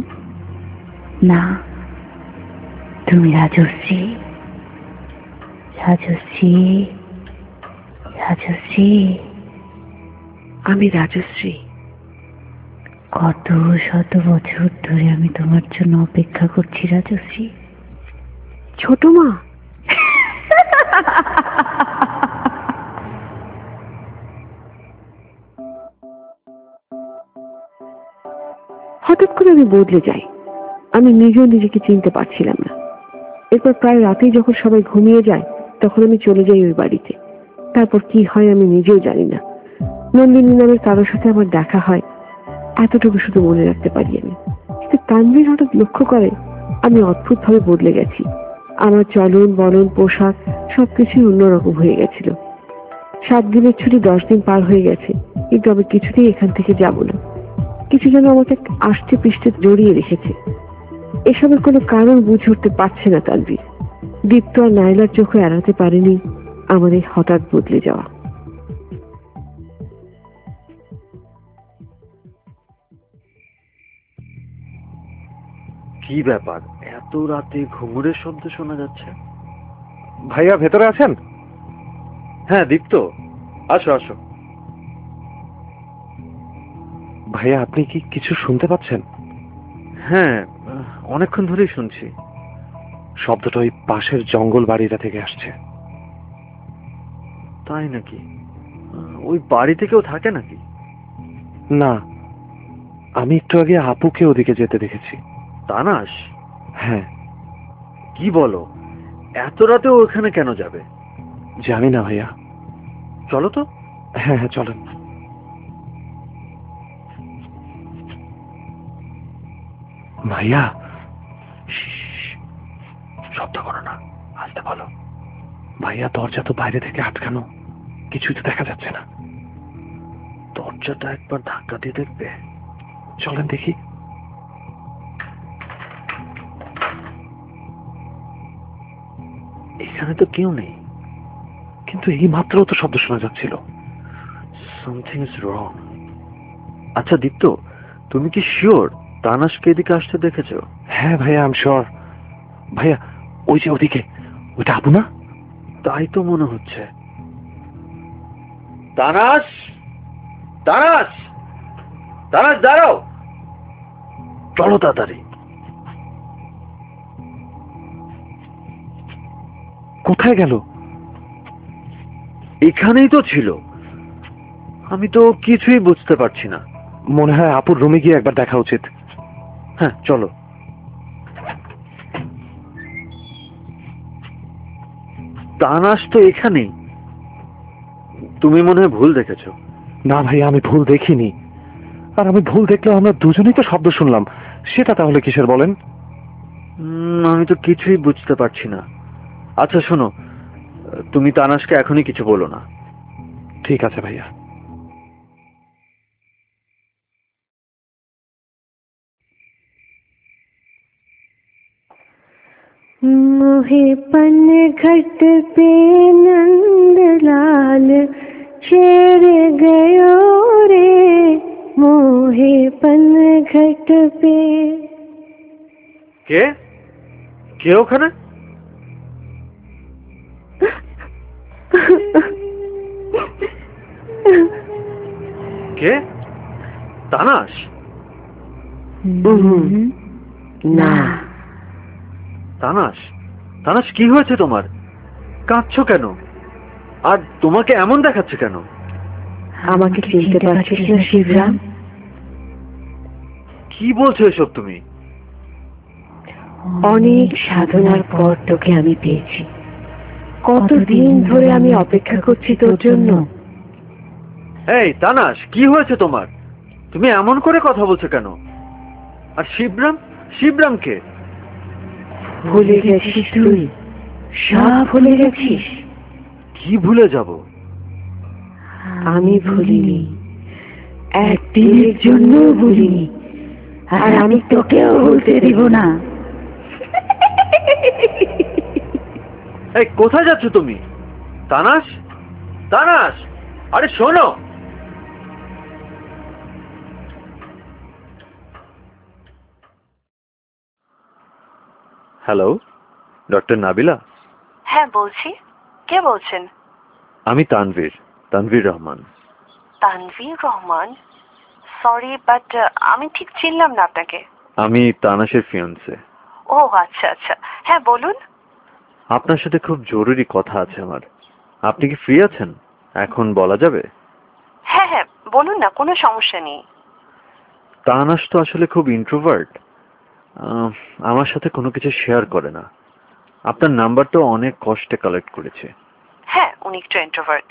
না, তুমি রাজশ্রী। রাজশ্রী, রাজশ্রী, আমি রাজশ্রী। কত শত বছর ধরে আমি তোমার জন্য অপেক্ষা করছি রাজশ্রী। ছোট মা, হঠাৎ করে আমি বদলে যাই। আমি নিজেও নিজেকে চিনতে পারছিলাম না। এরপর প্রায় রাতেই যখন সবাই ঘুমিয়ে যায় তখন আমি চলে যাই ওই বাড়িতে। তারপর কি হয় আমি নিজেও জানি না। নন্দিনী নামের কারোর সাথে আমার দেখা হয়, এতটুকু শুধু মনে রাখতে পারি আমি। কিন্তু তানভীর হঠাৎ লক্ষ্য করে আমি অদ্ভুত ভাবে বদলে গেছি। আমার চলন বলন পোশাক সবকিছুই অন্যরকম হয়ে গেছিল। সাত দিনের ছুটি দশ দিন পার হয়ে গেছে, কিন্তু আমি কিছুতেই এখান থেকে যাব না। কিছু যেন আমাকে আষ্টে পৃষ্ঠে জড়িয়ে রেখেছে। এসবের কোনো কারণ বুঝে উঠতে পারছে না তানভীর। দীপ্ত আর নাইলার চোখে এড়াতে পারেনি আমার এই হঠাৎ বদলে যাওয়া। কি ব্যাপার, এত রাতে ঘুঙুরের শব্দ শোনা যাচ্ছে? ভাইয়া ভেতরে আছেন? হ্যাঁ দীপ্ত, আসো আসো। ভাইয়া আপনি কি কিছু শুনতে পাচ্ছেন? হ্যাঁ, অনেকক্ষণ ধরেই শুনছি। শব্দটা ওই পাশের জঙ্গল বাড়িটা থেকে আসছে। তাই নাকি? ওই বাড়িতে কেউ থাকে নাকি? না, আমি একটু আগে আপুকে ওদিকে যেতে দেখেছি। তানাশ? হ্যাঁ। কি বলো, এত রাতে ওখানে কেন যাবে? জানি না ভাইয়া। চলো তো। হ্যাঁ হ্যাঁ চলেন। ভাইয়া শব্দ করো না, আস্তে বলো। ভাইয়া দরজা তো বাইরে থেকে আটকানো, কিছুই তো দেখা যাচ্ছে না। দরজাটা একবার ধাক্কা দিয়ে দেখবে? চলেন দেখি। এখানে তো কেউ নেই, কিন্তু এই মাত্র তো শব্দ শোনা যাচ্ছিল। Something is wrong. আচ্ছা দীপ্ত, তুমি কি শিওর তানাশকে এদিকে আসতে দেখেছো? হ্যাঁ ভাইয়া আই এম শিওর। ভাইয়া ওই যে ওদিকে, ওইটা আপু না? তাই তো মনে হচ্ছে। তানাশ, তানাশ, তানাশ দাঁড়াও, চলো তাড়াতাড়ি। কোথায় গেল? এখানেই তো ছিল, আমি তো কিছুই বুঝতে পারছি না। মনে হয় আপুর রুমে গিয়ে একবার দেখা উচিত। হ্যাঁ চলো। তানাশ তো এখানেই, তুমি মনে হয় ভুল দেখেছো। না ভাইয়া আমি ভুল দেখিনি। আর আমি ভুল দেখলেও আমরা দুজনেই তো শব্দ শুনলাম, সেটা তাহলে কিসের বলেন? উম, আমি তো কিছুই বুঝতে পারছি না। আচ্ছা শোনো, তুমি তানাশকে এখনই কিছু বলো না। ঠিক আছে ভাইয়া। मोहे पन घट पे नंदलाल शेर गयो रे, मोहे पन घट पे। কে কে ওখানে? কে? তানাশ? না। তানাশ, তানাশ কি হয়েছে তোমার? কাঁদছো কেন? আর তোমাকে এমন দেখাচ্ছে কেন? আমাকে চিনতে পারছিস না শিবরাম? কি বলছো এসব তুমি? অনেক সাধনার পর তোকে আমি পেয়েছি। কতদিন ধরে আমি অপেক্ষা করছি তোর জন্য। এই তানাশ, কি হয়েছে তোমার? তুমি এমন করে কথা বলছো কেন? আর শিবরাম, শিবরাম কে? ভুলে গেছিস তুই? সব ভুলে গেছিস? কি ভুলে যাব? আমি ভুলিনি, একদিনের জন্য ভুলিনি, আর আমি তোকেও ভুলতে দিব না। এই কোথায় যাচ্ছ তুমি? তানাশ, তানাশ, আরে শোনো। Hello, doctor Nabila? হ্যাঁ বলছি। কে বলছেন? আমি তানভীর, তানভীর রহমান। তানভীর রহমান? সরি, বাট আমি ঠিক চিনলাম না আপনাকে। আমি তানাশের ফিয়ান্সে। ও আচ্ছা আচ্ছা, হ্যাঁ বলুন। আপনার সাথে খুব জরুরি কথা আছে আমার। আপনি কি ফ্রি আছেন? এখন বলা যাবে? হ্যাঁ হ্যাঁ বলুন না, কোনো সমস্যা নেই। তানাশ তো আসলে খুব ইন্ট্রোভার্ট, আমার সাথে কোনো কিছু শেয়ার করে না। আপনার নাম্বারটা অনেক কষ্টে কালেক্ট করেছে। হ্যাঁ, উনি একটু ইন্ট্রোভার্ট।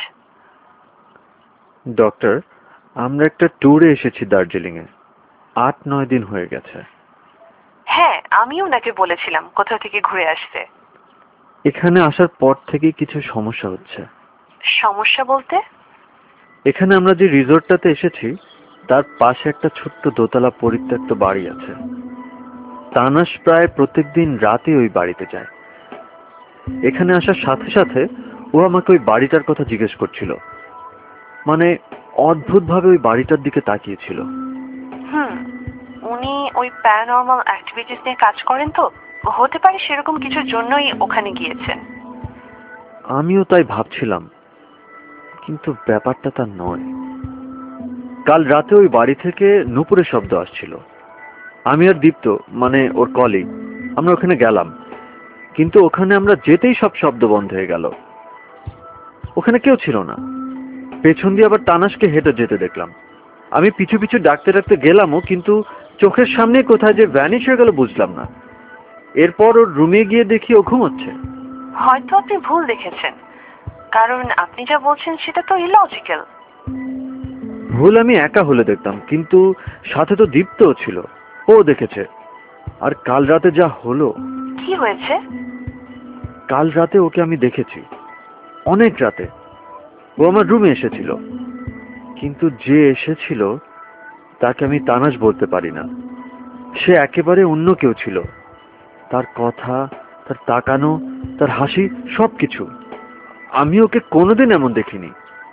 ডক্টর, আমরা একটা ট্যুরে এসেছি দার্জিলিং এ, আট নয় দিন হয়ে গেছে। হ্যাঁ, আমিও ওনাকে বলেছিলাম কোথাও থেকে ঘুরে আসতে। এখানে আসার পর থেকেই কিছু সমস্যা হচ্ছে। সমস্যা বলতে? এখানে আমরা যে রিসোর্টটাতে এসেছি তার পাশে একটা ছোট্ট দোতলা পরিত্যক্ত বাড়ি আছে। তানাশ প্রায় প্রত্যেকদিন রাতে ওই বাড়িতে যায়। এখানে আসার সাথে সাথে ও আমাকে ওই বাড়িটার কথা জিজ্ঞেস করছিল, মানে অদ্ভুত ভাবে ওই বাড়িটার দিকে তাকিয়েছিল। হুম, উনি ওই প্যারানর্মাল অ্যাক্টিভিটিস নিয়ে কাজ করেন, তো হতে পারে সেরকম কিছুর জন্যই ওখানে গিয়েছেন। আমিও তাই ভাবছিলাম, কিন্তু ব্যাপারটা তা নয়। কাল রাতে ওই বাড়ি থেকে নুপুরের শব্দ আসছিল। আমি আর দীপ্ত, মানে ওর কলিগ, আমরা ওখানে গেলাম, কিন্তু ওখানে আমরা যেতেই সব শব্দ বন্ধ হয়ে গেল। ওখানে কেউ ছিল না। পেছন দিয়ে আবার তানাশকে হেঁটে যেতে দেখলাম। আমি পিছু পিছু ডাকতে ডাকতে গেলামও, কিন্তু চোখের সামনে কোথায় যে ভ্যানিশ হয়ে গেল বুঝলাম না। এরপর ওর রুমে গিয়ে দেখি ও ঘুমোচ্ছে। হয়তো আপনি ভুল দেখেছেন, কারণ আপনি যা বলছেন সেটা তো ইলজিক্যাল। ভুল আমি একা হলে দেখতাম, কিন্তু সাথে তো দীপ্তও ছিল, ও দেখেছে। আর কাল রাতে যা হলো। কি হয়েছে? কাল রাতে ওকে আমি দেখেছি, অনেক রাতে। ও আমার রুমে এসেছিল, কিন্তু যে এসেছিল তাকে আমি তানাশ বলতে পারি না। সে একেবারে অন্য কেউ ছিল। তার কথা, তার তাকানো, তার হাসি, সবকিছু। আমি ওকে কোনোদিন এমন দেখিনি।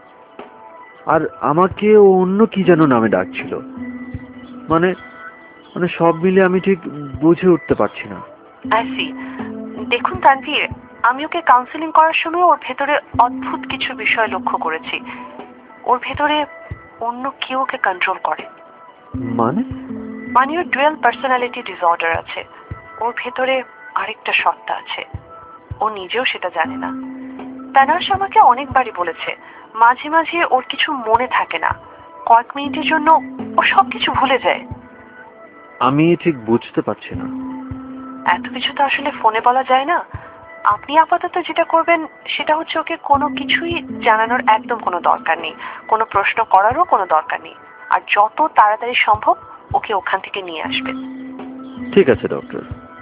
আর আমাকে ও অন্য কি যেন নামে ডাকছিল। মানে মানে সব মিলে আমি ঠিক বুঝে উঠতে পারছি না। I see. দেখুন তানভীর, আমি ওকে কাউন্সেলিং করার সময় ওর ভেতরে অদ্ভুত কিছু বিষয় লক্ষ্য করেছি। ওর ভেতরে অন্য কেউ ওকে কন্ট্রোল করে। মানে? মানে ওর ডুয়াল পার্সোনালিটি ডিসঅর্ডার আছে। ওর ভেতরে আরেকটা সত্তা আছে, ও নিজেও সেটা জানে না। তানাশ আমাকে অনেকবারই বলেছে, মাঝে মাঝে ওর কিছু মনে থাকে না, কয়েক মিনিটের জন্য ও সবকিছু ভুলে যায়। আমি ঠিক বুঝতে পারছি না। এত কিছু তো আসলে ফোনে বলা যায় না। আপনি আপাতত যেটা করবেন সেটা হচ্ছে ওকে কোনো কিছুই জানানোর একদম কোনো দরকার নেই, কোনো প্রশ্ন করারও কোনো দরকার নেই। আর যত তাড়াতাড়ি সম্ভব ওকে ওখান থেকে নিয়ে আসবেন। ঠিক আছে ডক্টর।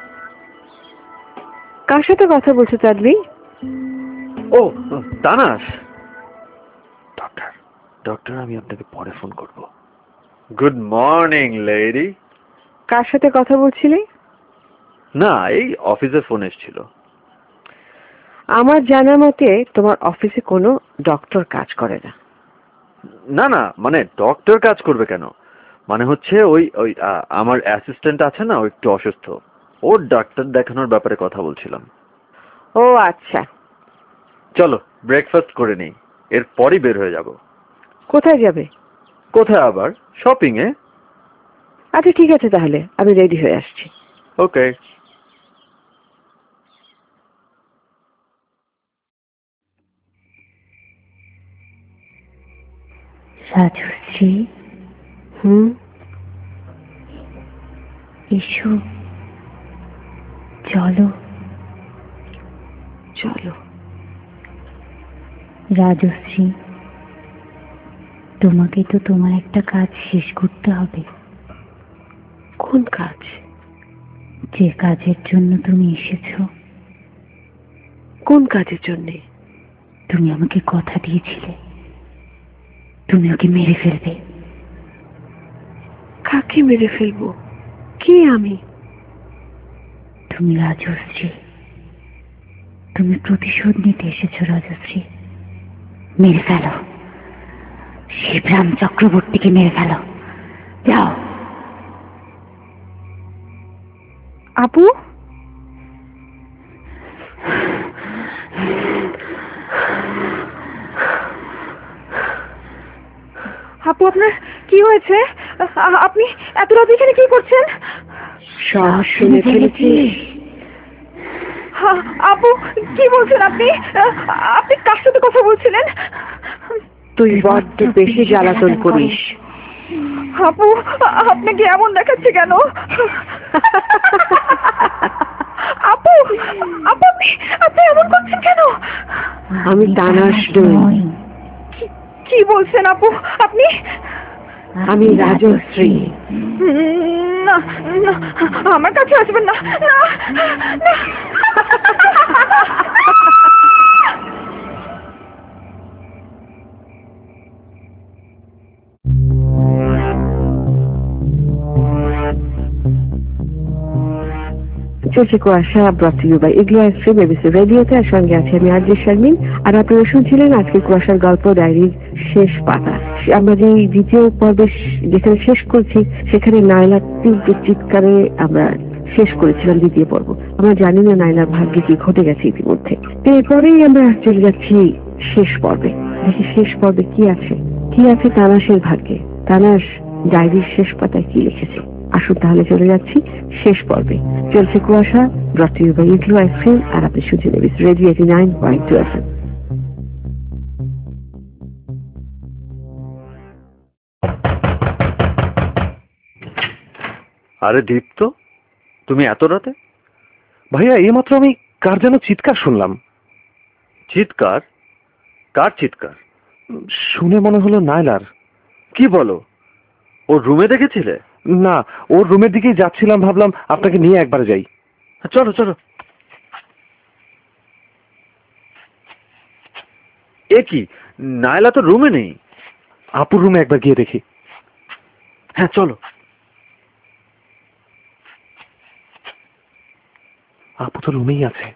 কার সাথে কথা বলছো তানভীর? ও তানাশ। ডক্টর ডক্টর আমি আপনাকে পরে ফোন করব। Good morning lady. কার সাথে কথা বলছিলে? না, এই অফিসে ফোন এসেছিল। আমার জানা মতে তোমার অফিসে কোনো ডক্টর কাজ করে না। না না, মানে ডক্টর কাজ করবে কেন? মানে হচ্ছে ওই ওই আমার অ্যাসিস্ট্যান্ট আছে না, ও একটু অসুস্থ, ওর ডাক্তার দেখানোর ব্যাপারে কথা বলছিলাম। ও আচ্ছা। চলো ব্রেকফাস্ট করে নেই, এরপরই বের হয়ে যাব। কোথায় যাবে? কোথায় আবার? শপিং এ। আচ্ছা ঠিক আছে, তাহলে আমি রেডি হয়ে আসছি। ওকে। রাজশ্রী, হুম, এসো, চলো। চলো। রাজশ্রী, তোমাকে তো তোমার একটা কাজ শেষ করতে হবে। কোন কাজ? যে কাজের জন্য তুমি এসেছো। কোন কাজের জন্য? তুমি আমাকে কথা দিয়েছিলে তুমি ওকে মেরে ফেলবে। কাকে মেরে ফেলবো? কে আমি? তুমি রাজশ্রী, তুমি প্রতিশোধ নিতে এসেছো রাজশ্রী। মেরে ফেলো, শিবরাম চক্রবর্তীকে মেরে ফেলো, যাও। আপু, আপু, আপনার কি হয়েছে? আ- আপনি এত রাত এখানে কি করছেন? সব শুনে ফেলেছি। হা- আপু, কি বলছেন আপনি? আ- আপনি কার সাথে কথা বলছিলেন? তুই বড্ড বেশি জ্বালাতন করিস। আপু, আ- আপনাকে এমন দেখাচ্ছে কেন? আপু, আপু, আপনি আপনি এমন করছেন কেন? আমি তানাশ নই, কি- কি বলছেন আপু আপনি? আমি রাজশ্রী। উম, না না, আমার কাছে আসবেন না, না, না। চলছে কুয়াশা, brought to you by igloo ice cream ABC রেডিওতে। আর সঙ্গে আছে আমি আরজে শারমিন। আর আপনারা শুনছিলেন আজকে কুয়াশার গল্প ডায়েরির শেষ পাতা। আমরা যে দ্বিতীয় পর্বে যেখানে শেষ করছি সেখানে নাইলার তীব্র চিৎকারে আমরা শেষ করেছিলাম দ্বিতীয় পর্ব। আমরা জানি না নাইলার ভাগ্যে কি ঘটে গেছে ইতিমধ্যে। এরপরেই আমরা চলে যাচ্ছি শেষ পর্বে। দেখি শেষ পর্বে কি আছে, কি আছে তানাশের ভাগ্যে। তানাশ ডায়েরির শেষ পাতায় কি লিখেছে। আসুন তাহলে চলে যাচ্ছি শেষ পর্বে। চলছে কুয়াশা, brought to you by igloo ice cream. আর আপনি শুনছেন ABC radio eighty nine point two F M. আরে দীপ্ত, তুমি এত রাতে? ভাইয়া এইমাত্র আমি কার যেন চিৎকার শুনলাম। চিৎকার? কার চিৎকার? শুনে মনে হলো নাইলার। কি বলো? ওর রুমে দেখেছিলে? না, ওর রুমের দিকেই যাচ্ছিলাম, ভাবলাম আপনাকে নিয়ে একবার যাই। চলো চলো। এ কি, নাইলা তো রুমে নেই। আপুর রুমে একবার গিয়ে দেখি। হ্যাঁ চলো। আপু তো রুমেই আছে।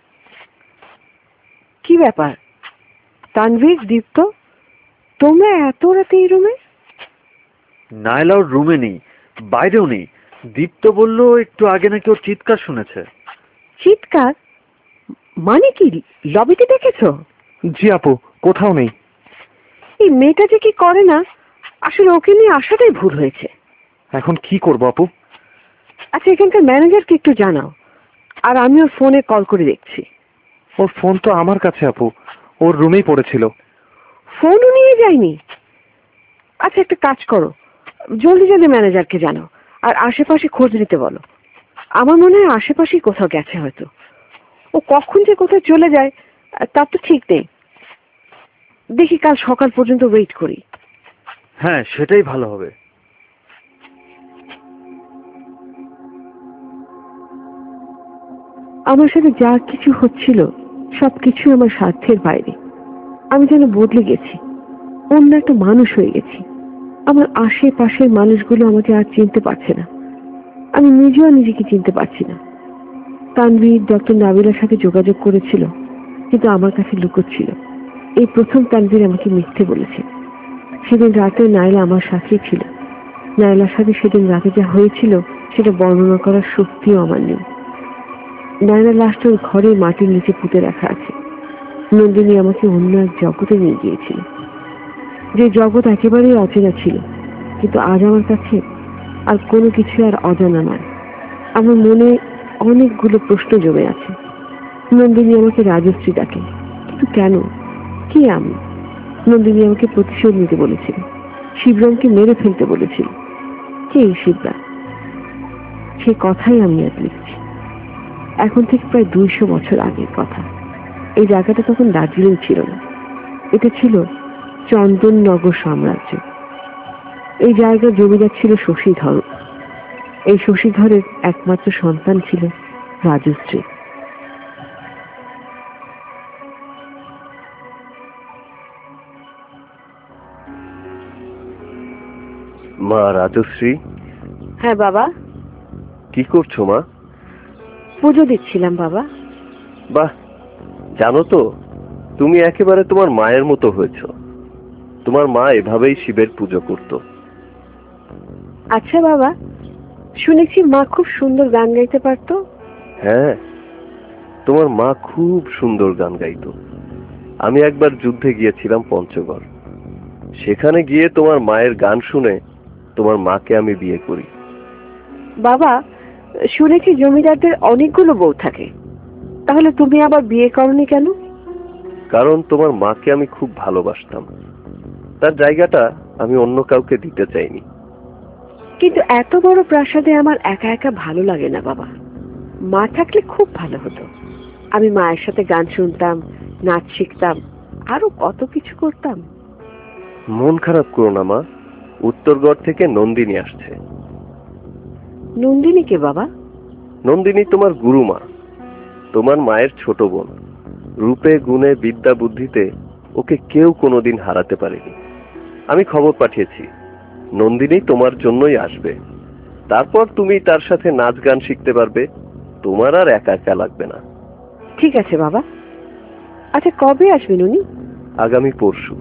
কি ব্যাপার তানভীর, দীপ্ত, তোমরা এত রাতে এই রুমে? নাইলা ওর রুমে নেই, বাইরেও নেই। দীপ্ত বললো একটু আগে নাকি ওর চিৎকার শুনেছে। চিৎকার মানে কি? লবিতে দেখেছো? জি আপু, কোথাও নেই। এই মেয়েটা যে কি করে না, আসলে ওকে নিয়ে আসাটাই ভুল হয়েছে। এখন কি করবো আপু? আচ্ছা, এখানকার ম্যানেজারকে একটু জানাও, আর আমি ওর ফোনে কল করে দেখছি। ওর ফোন তো আমার কাছে আপু, ওর রুমেই পড়েছিল। ফোনও নিয়ে যায়নি? আচ্ছা, একটা কাজ করো, জলদি জলদি ম্যানেজারকে জানাও, আর আশেপাশে খোঁজ নিতে বলো। আমার মনে হয় আশেপাশেই কোথাও গেছে হয়তো। ও কখন যে কোথায় চলে যায় তার তো ঠিক নেই। দেখি কাল সকাল পর্যন্ত ওয়েট করি। হ্যাঁ, সেটাই ভালো হবে। আমার সাথে যা কিছু হচ্ছিল সবকিছু আমার স্বার্থের বাইরে। আমি যেন বদলে গেছি, অন্য একটা মানুষ হয়ে গেছি। আমার আশেপাশের মানুষগুলো আমাকে আর চিনতে পারছে না, আমি নিজেও নিজেকে চিনতে পারছি না। তানভীর ডক্টর নাবিলার সাথে যোগাযোগ করেছিল, কিন্তু আমার কাছে লুকোচ্ছিল। এই প্রথম তানভীর আমাকে মিথ্যে বলেছে। সেদিন রাতে নাইলা আমার সাথেই ছিল। নাইলার সাথে সেদিন রাতে যা হয়েছিল সেটা বর্ণনা করার শক্তিও আমার নেই। নাইলার লাশটা ওই ঘরের মাটির নিচে পুঁতে রাখা আছে। নন্দিনী আমাকে অন্য এক জগতে নিয়ে গিয়েছিল, যে জগৎ একেবারেই অচেনা ছিল। কিন্তু আজ আমার কাছে আর কোনো কিছু আর অজানা নয়। আমার মনে অনেকগুলো প্রশ্ন জমে আছে। নন্দিনী আমাকে রাজশ্রী ডাকে, কিন্তু কেন? কি আমি? নন্দিনী আমাকে প্রতিশোধ নিতে বলেছিল, শিবরামকে মেরে ফেলতে বলেছিল। কে এই শিবরাম? সে কথাই আমি আজ লিখছি। এখন থেকে প্রায় দুইশো বছর আগের কথা। এই জায়গাটা তখন দার্জিলিং ছিল না, এটা ছিল চন্দননগর সাম্রাজ্য। এই জায়গার জমিদার ছিল শশীধর। এই শশীধরের একমাত্র সন্তান ছিল রাজশ্রী। মা রাজশ্রী। হ্যাঁ বাবা। কি করছো মা? পুজো দিচ্ছিলাম বাবা। বাহ, জানো তো তুমি একেবারে তোমার মায়ের মতো হয়েছো। তোমার মা এভাবেই শিবের পুজো করত। আচ্ছা বাবা, শুনেছি মা খুব সুন্দর গান গাইতে পারতো। হ্যাঁ, তোমার মা খুব সুন্দর গান গাইতো। আমি একবার যুদ্ধে গিয়েছিলাম পঞ্চগড়। সেখানে গিয়ে তোমার মায়ের গান শুনে তোমার মাকে আমি বিয়ে করি। বাবা, শুনেছি জমিদারদের অনেকগুলো বউ থাকে, তাহলে তুমি আবার বিয়ে করনি কেন? কারণ তোমার মাকে আমি খুব ভালোবাসতাম, তার জায়গাটা আমি অন্য কাউকে দিতে চাইনি। কিন্তু এত বড় প্রাসাদে আমার একা একা ভালো লাগে না বাবা, মা থাকলে খুব ভালো হতো। আমি মায়ের সাথে গান শুনতাম, নাচ শিখতাম, আরো কত কিছু করতাম। মন খারাপ করো না মা, উত্তরগড় থেকে নন্দিনী আসছে। নন্দিনী কে বাবা? নন্দিনী তোমার গুরুমা, তোমার মায়ের ছোট বোন। রূপে গুণে বিদ্যা বুদ্ধিতে ওকে কেউ কোনোদিন হারাতে পারেনি। আমি খবর পাঠিয়েছি, নন্দিনী তোমার জন্যই আসবে। তারপর তুমি তার সাথে নাচ গান শিখতে পারবে, তোমার আর একা একা লাগবে না। ঠিক আছে বাবা। আচ্ছা, কবে আসবেন উনি? আগামী পরশু।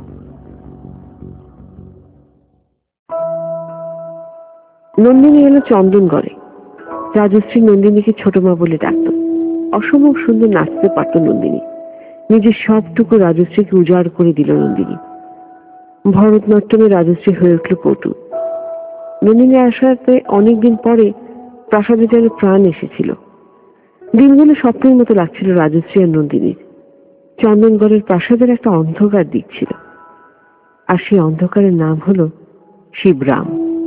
নন্দিনী এলো চন্দনগড়ে। রাজশ্রী নন্দিনীকে ছোট মা বলে ডাকত। অসম্ভব সুন্দর নাচতে পারত নন্দিনী। নিজের সবটুকু রাজশ্রীকে উজাড় করে দিল নন্দিনী। ভরতনাট্যমে রাজশ্রী হয়ে উঠল পটু। নন্দিনী আসাতে অনেকদিন পরে প্রাসাদে যেন প্রাণ এসেছিল। দিনগুলো স্বপ্নের মতো লাগছিল রাজশ্রী আর নন্দিনীর। চন্দনগড়ের প্রাসাদের একটা অন্ধকার দিক ছিল, আর সেই অন্ধকারের নাম হলো শিবরাম।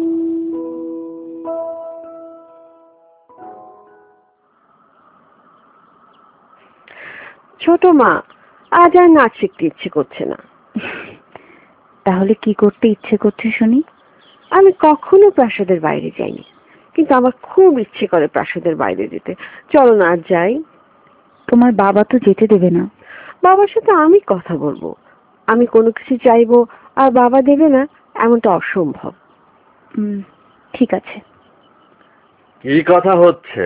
ছোট মা, আজ আর নাচ শিখতে ইচ্ছে করছে না। তাহলে কি করতে ইচ্ছে করছে শুনি? আমি কখনো প্রাসাদের বাইরে যাইনি, কিন্তু আমার খুব ইচ্ছে করে প্রাসাদের বাইরে যেতে। চলো না, আজ যাই। তোমার বাবা তো যেতে দেবে না। বাবার সাথে আমি কথা বলবো। আমি কোনো কিছু চাইবো আর বাবা দেবে না, এমনটা অসম্ভব। হুম, ঠিক আছে। কি কথা হচ্ছে?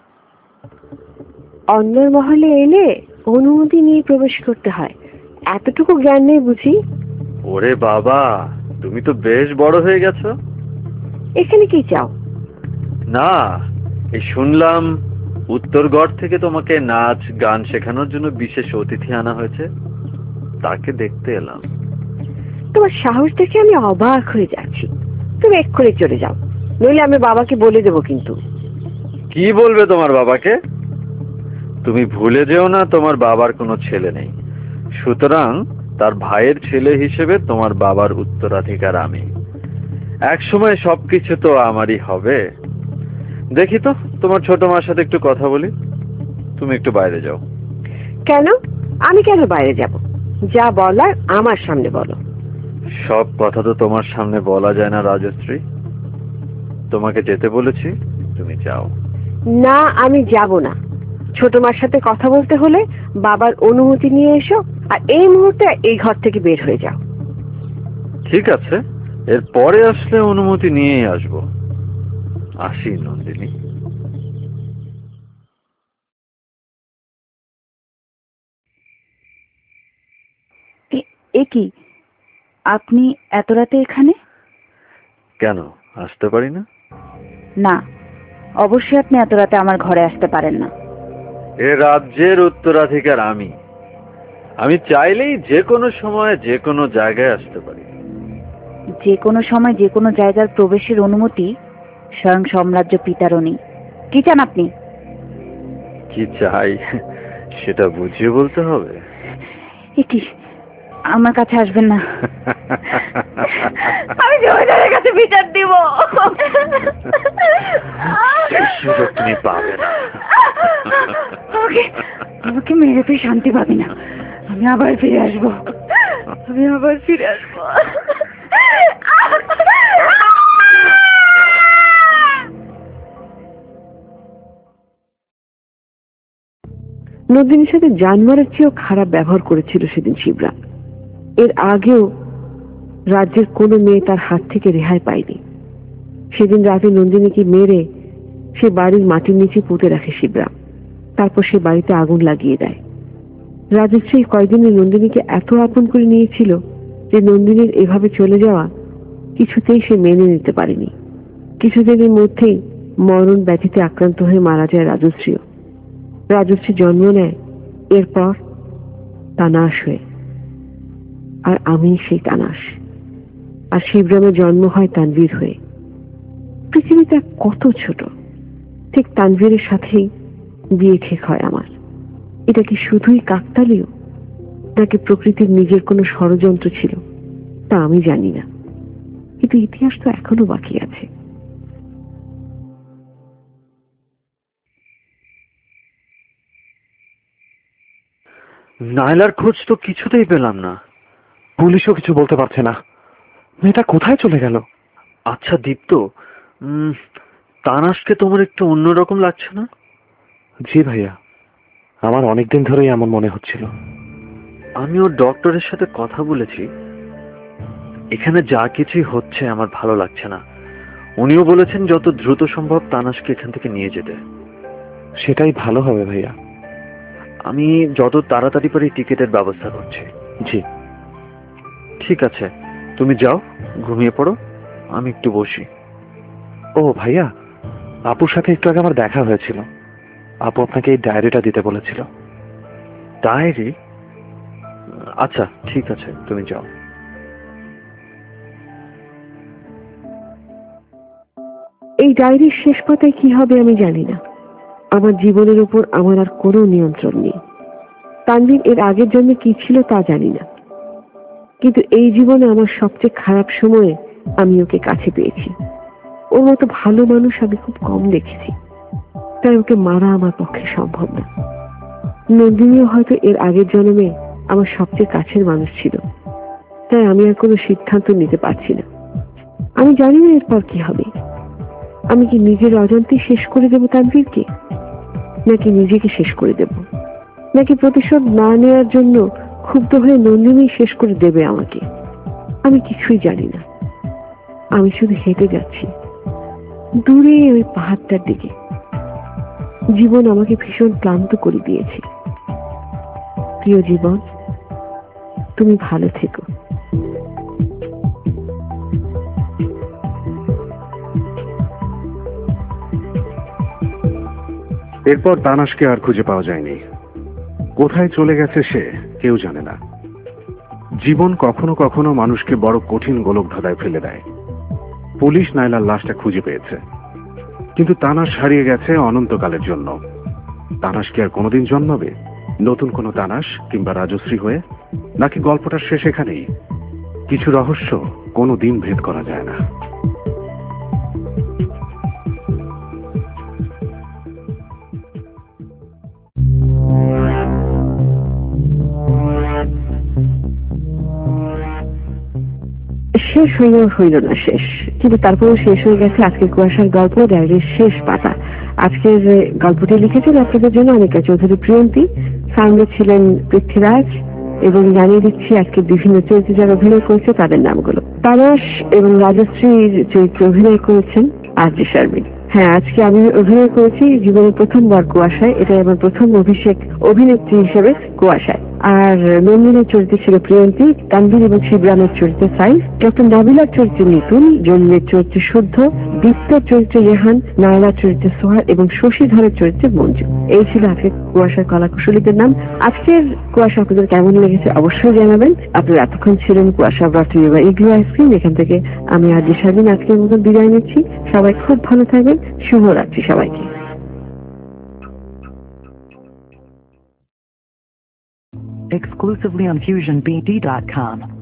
অন্যের মহলে এলে অনুমতি নিয়ে প্রবেশ করতে হয়, এতটুকু জ্ঞান নেই বুঝি? ওরে বাবা, তুমি তো বেশ বড় হয়ে গেছো। এখানে কি চাও? না, এই শুনলাম উত্তরগড় থেকে তোমাকে নাচ গান শেখানোর জন্য বিশেষ অতিথি আনা হয়েছে, তাকে দেখতে এলাম। তোমার সাহস দেখে আমি অবাক হয়ে যাচ্ছি। তুমি এক্ষুনি চলে যাও, নইলে আমি বাবাকে বলে দেবো। কিন্তু কি বলবে তোমার বাবাকে? তুমি ভুলে যেও না তোমার বাবার কোনো ছেলে নেই, সুতরাং তার ভাইয়ের ছেলে হিসেবে তোমার বাবার উত্তরাধিকার আমি। এক সময় সবকিছু তো আমারই হবে। দেখি তো, তোমার ছোট মার সাথে একটু কথা বলি। তুমি একটু বাইরে যাও। কেন? আমি কেন বাইরে যাব? যা বলার আমার সামনে বলো। সব কথা তো তোমার সামনে বলা যায় না রাজশ্রী। তোমাকে যেতে বলেছি, তুমি যাও। না, আমি যাব না। ছোট মার সাথে কথা বলতে হলে বাবার অনুমতি নিয়ে এসো, আর এই মুহূর্তে এই ঘর থেকে বের হয়ে যাও। ঠিক আছে, এর পরে আসলে অনুমতি নিয়েই আসবো। আসি নন্দিনী। এ কি, আপনি এত রাতে এখানে? কেন আসতে পারি না? না, অবশ্যই আপনি এত রাতে আমার ঘরে আসতে পারেন না। এ রাজ্যের উত্তরাধিকার আমি। আমি চাইলেই যে কোনো সময় যে কোনো জায়গায় আসতে পারি। যে কোনো সময় যে কোনো জায়গার প্রবেশের অনুমতি স্বয়ং সাম্রাজ্য পিতারও নেই। কি চান আপনি? কি চাই সেটা বুঝিয়ে বলতে হবে। এটি আমার কাছে আসবেন না। আমি জমিদারের কাছে বিচার দিব। সেই সুযোগ তুমি পাবে না। আমাকে আমাকে মেরে তুই শান্তি পাবি না। আমি আবার ফিরে আসবো। আমি আবার ফিরে আসবো। নন্দিনীর সাথে জানোয়ারের চেয়েও খারাপ ব্যবহার করেছিল সেদিন শিবরাম। এর আগেও রাজ্যের কোনো মেয়ে তার হাত থেকে রেহাই পায়নি। সেদিন রাতে নন্দিনীকে মেরে সে বাড়ির মাটির নিচে পুঁতে রাখে শিবরাম। তারপর সে বাড়িতে আগুন লাগিয়ে দেয়। রাজশ্রী কয়েকদিনে নন্দিনীকে এত আপন করে নিয়েছিল যে নন্দিনীর এভাবে চলে যাওয়া কিছুতেই সে মেনে নিতে পারেনি। কিছুদিনের মধ্যেই মরণ ব্যাধিতে আক্রান্ত হয়ে মারা যায় রাজশ্রীও। রাজশ্রী জন্ম নেয় এরপর তানাশ হয়ে, আর আমি সেই তানাশ। আর শিবরামের জন্ম হয় তানভীর হয়ে। পৃথিবীটা কত ছোট, ঠিক তানভীরের সাথেই বিয়ে ঠিক হয় আমার। এটা কি শুধুই কাকতালীয়, নাকি প্রকৃতির নিজের কোনো ষড়যন্ত্র ছিল তা আমি জানি না, কিন্তু ইতিহাস তো এখনো বাকি আছে। নায়লার খোঁজ তো কিছুতেই পেলাম না। পুলিশও কিছু বলতে পারছে না। মেয়েটা কোথায় চলে গেল? আচ্ছা দীপ্ত, উম, তানাশকে তোমার একটু অন্যরকম লাগছে না? জি ভাইয়া, আমার অনেকদিন ধরেই এমন মনে হচ্ছিল। আমি ওর ডক্টরের সাথে কথা বলেছি। এখানে যা কিছুই হচ্ছে আমার ভালো লাগছে না। উনিও বলেছেন যত দ্রুত সম্ভব তানাশকে এখান থেকে নিয়ে যেতে। সেটাই ভালো হবে ভাইয়া। আমি যত তাড়াতাড়ি পারি টিকিটের ব্যবস্থা করছি। জি ঠিক আছে, তুমি যাও, ঘুমিয়ে পড়ো, আমি একটু বসি। ও ভাইয়া, আপুর সাথে একটু আগে আমার দেখা হয়েছিল। আপু আপনাকে এই ডায়েরিটা দিতে বলেছিল। ডায়েরি? আচ্ছা ঠিক আছে, তুমি যাও। এই ডায়েরির শেষ পাতায় কি হবে আমি জানি না। আমার জীবনের উপর আমার আর কোনো নিয়ন্ত্রণ নেই। তানভীর এর আগের জন্য কি ছিল তা জানি না, কিন্তু এই জীবনে আমার সবচেয়ে খারাপ সময়ে আমি ওকে কাছে পেয়েছি। ওর মতো ভালো মানুষ আমি খুব কম দেখেছি, তাই ওকে মারা আমার পক্ষে সম্ভব না। নন্দিনীও হয়তো এর আগের জন্মে আমার সবচেয়ে কাছের মানুষ ছিল, তাই আমি আর কোনো সিদ্ধান্ত নিতে পারছি না। আমি জানি না এরপর কি হবে। আমি কি নিজের অজান্তে শেষ করে দেব তানভীরকে, নাকি নিজেকে শেষ করে দেব, নাকি প্রতিশোধ না নেওয়ার জন্য ক্ষুব্ধ হয়ে নন্দিনী শেষ করে দেবে আমাকে? আমি কিছুই জানি না। আমি শুধু হেঁটে যাচ্ছি দূরে ওই পাহাড়টার দিকে। জীবন আমাকে ভীষণ ক্লান্ত করে দিয়েছে। প্রিয় জীবন, তুমি ভালো থেকো। এরপর তানাশকে আর খুঁজে পাওয়া যায়নি। কোথায় চলে গেছে সে কেউ জানে না। জীবন কখনো কখনো মানুষকে বড় কঠিন গোলকধাঁধায় ফেলে দেয়। পুলিশ নায়লার লাশটা খুঁজে পেয়েছে, কিন্তু তানাশ হারিয়ে গেছে অনন্তকালের জন্য। তানাশ কি আর কোনোদিন জন্মাবে নতুন কোনো তানাশ কিংবা রাজশ্রী হয়ে, নাকি গল্পটার শেষ এখানেই? কিছু রহস্য কোনো দিন ভেদ করা যায় না। শেষ হইলেও হইল না শেষ, কিন্তু তারপরেও শেষ হয়ে গেছে আজকের কুয়াশার গল্প ডায়েরির শেষ পাতা। আজকের গল্পটি লিখেছেন আপনাদের জন্য অনিকা চৌধুরী প্রিয়ন্তী, সাউন্ডে ছিলেন পৃথ্বীরাজ, এবং জানিয়ে দিচ্ছি আজকে বিভিন্ন চরিত্রে যারা অভিনয় করেছে তাদের নামগুলো। তানাশ এবং রাজশ্রীর চরিত্রে অভিনয় করেছেন আরজে শারমিন। হ্যাঁ, আজকে আমি অভিনয় করেছি জীবনের প্রথমবার কুয়াশায়। এটা আমার প্রথম অভিষেক অভিনেত্রী হিসেবে কুয়াশায়। আর নন্দিনীর চরিত্রে ছিল প্রিয়ন্তী, তানভীর এবং শিবরামের চরিত্রে সাইফ, ডক্টর নাবিলার চরিত্রে নিতুন, জন্মের চরিত্রে শুদ্ধ, দীপ্তর চরিত্রে রেহান, নায়লার চরিত্রে সোহার এবং শশীধরের চরিত্রে মঞ্জু। এই ছিল আজকে কুয়াশার কলাকুশলীদের নাম। আজকের কুয়াশা আপনাদের কেমন লেগেছে অবশ্যই জানাবেন। আপনারা এতক্ষণ ছিলেন কুয়াশা ব্রটি বা ইগলু আইসক্রিম। এখান থেকে আমি আরজে শারমিন আজকের মতো বিদায় নিচ্ছি। সবাই খুব ভালো থাকবেন। শুভরাত্রি সবাইকে। Exclusively on fusion b d dot com.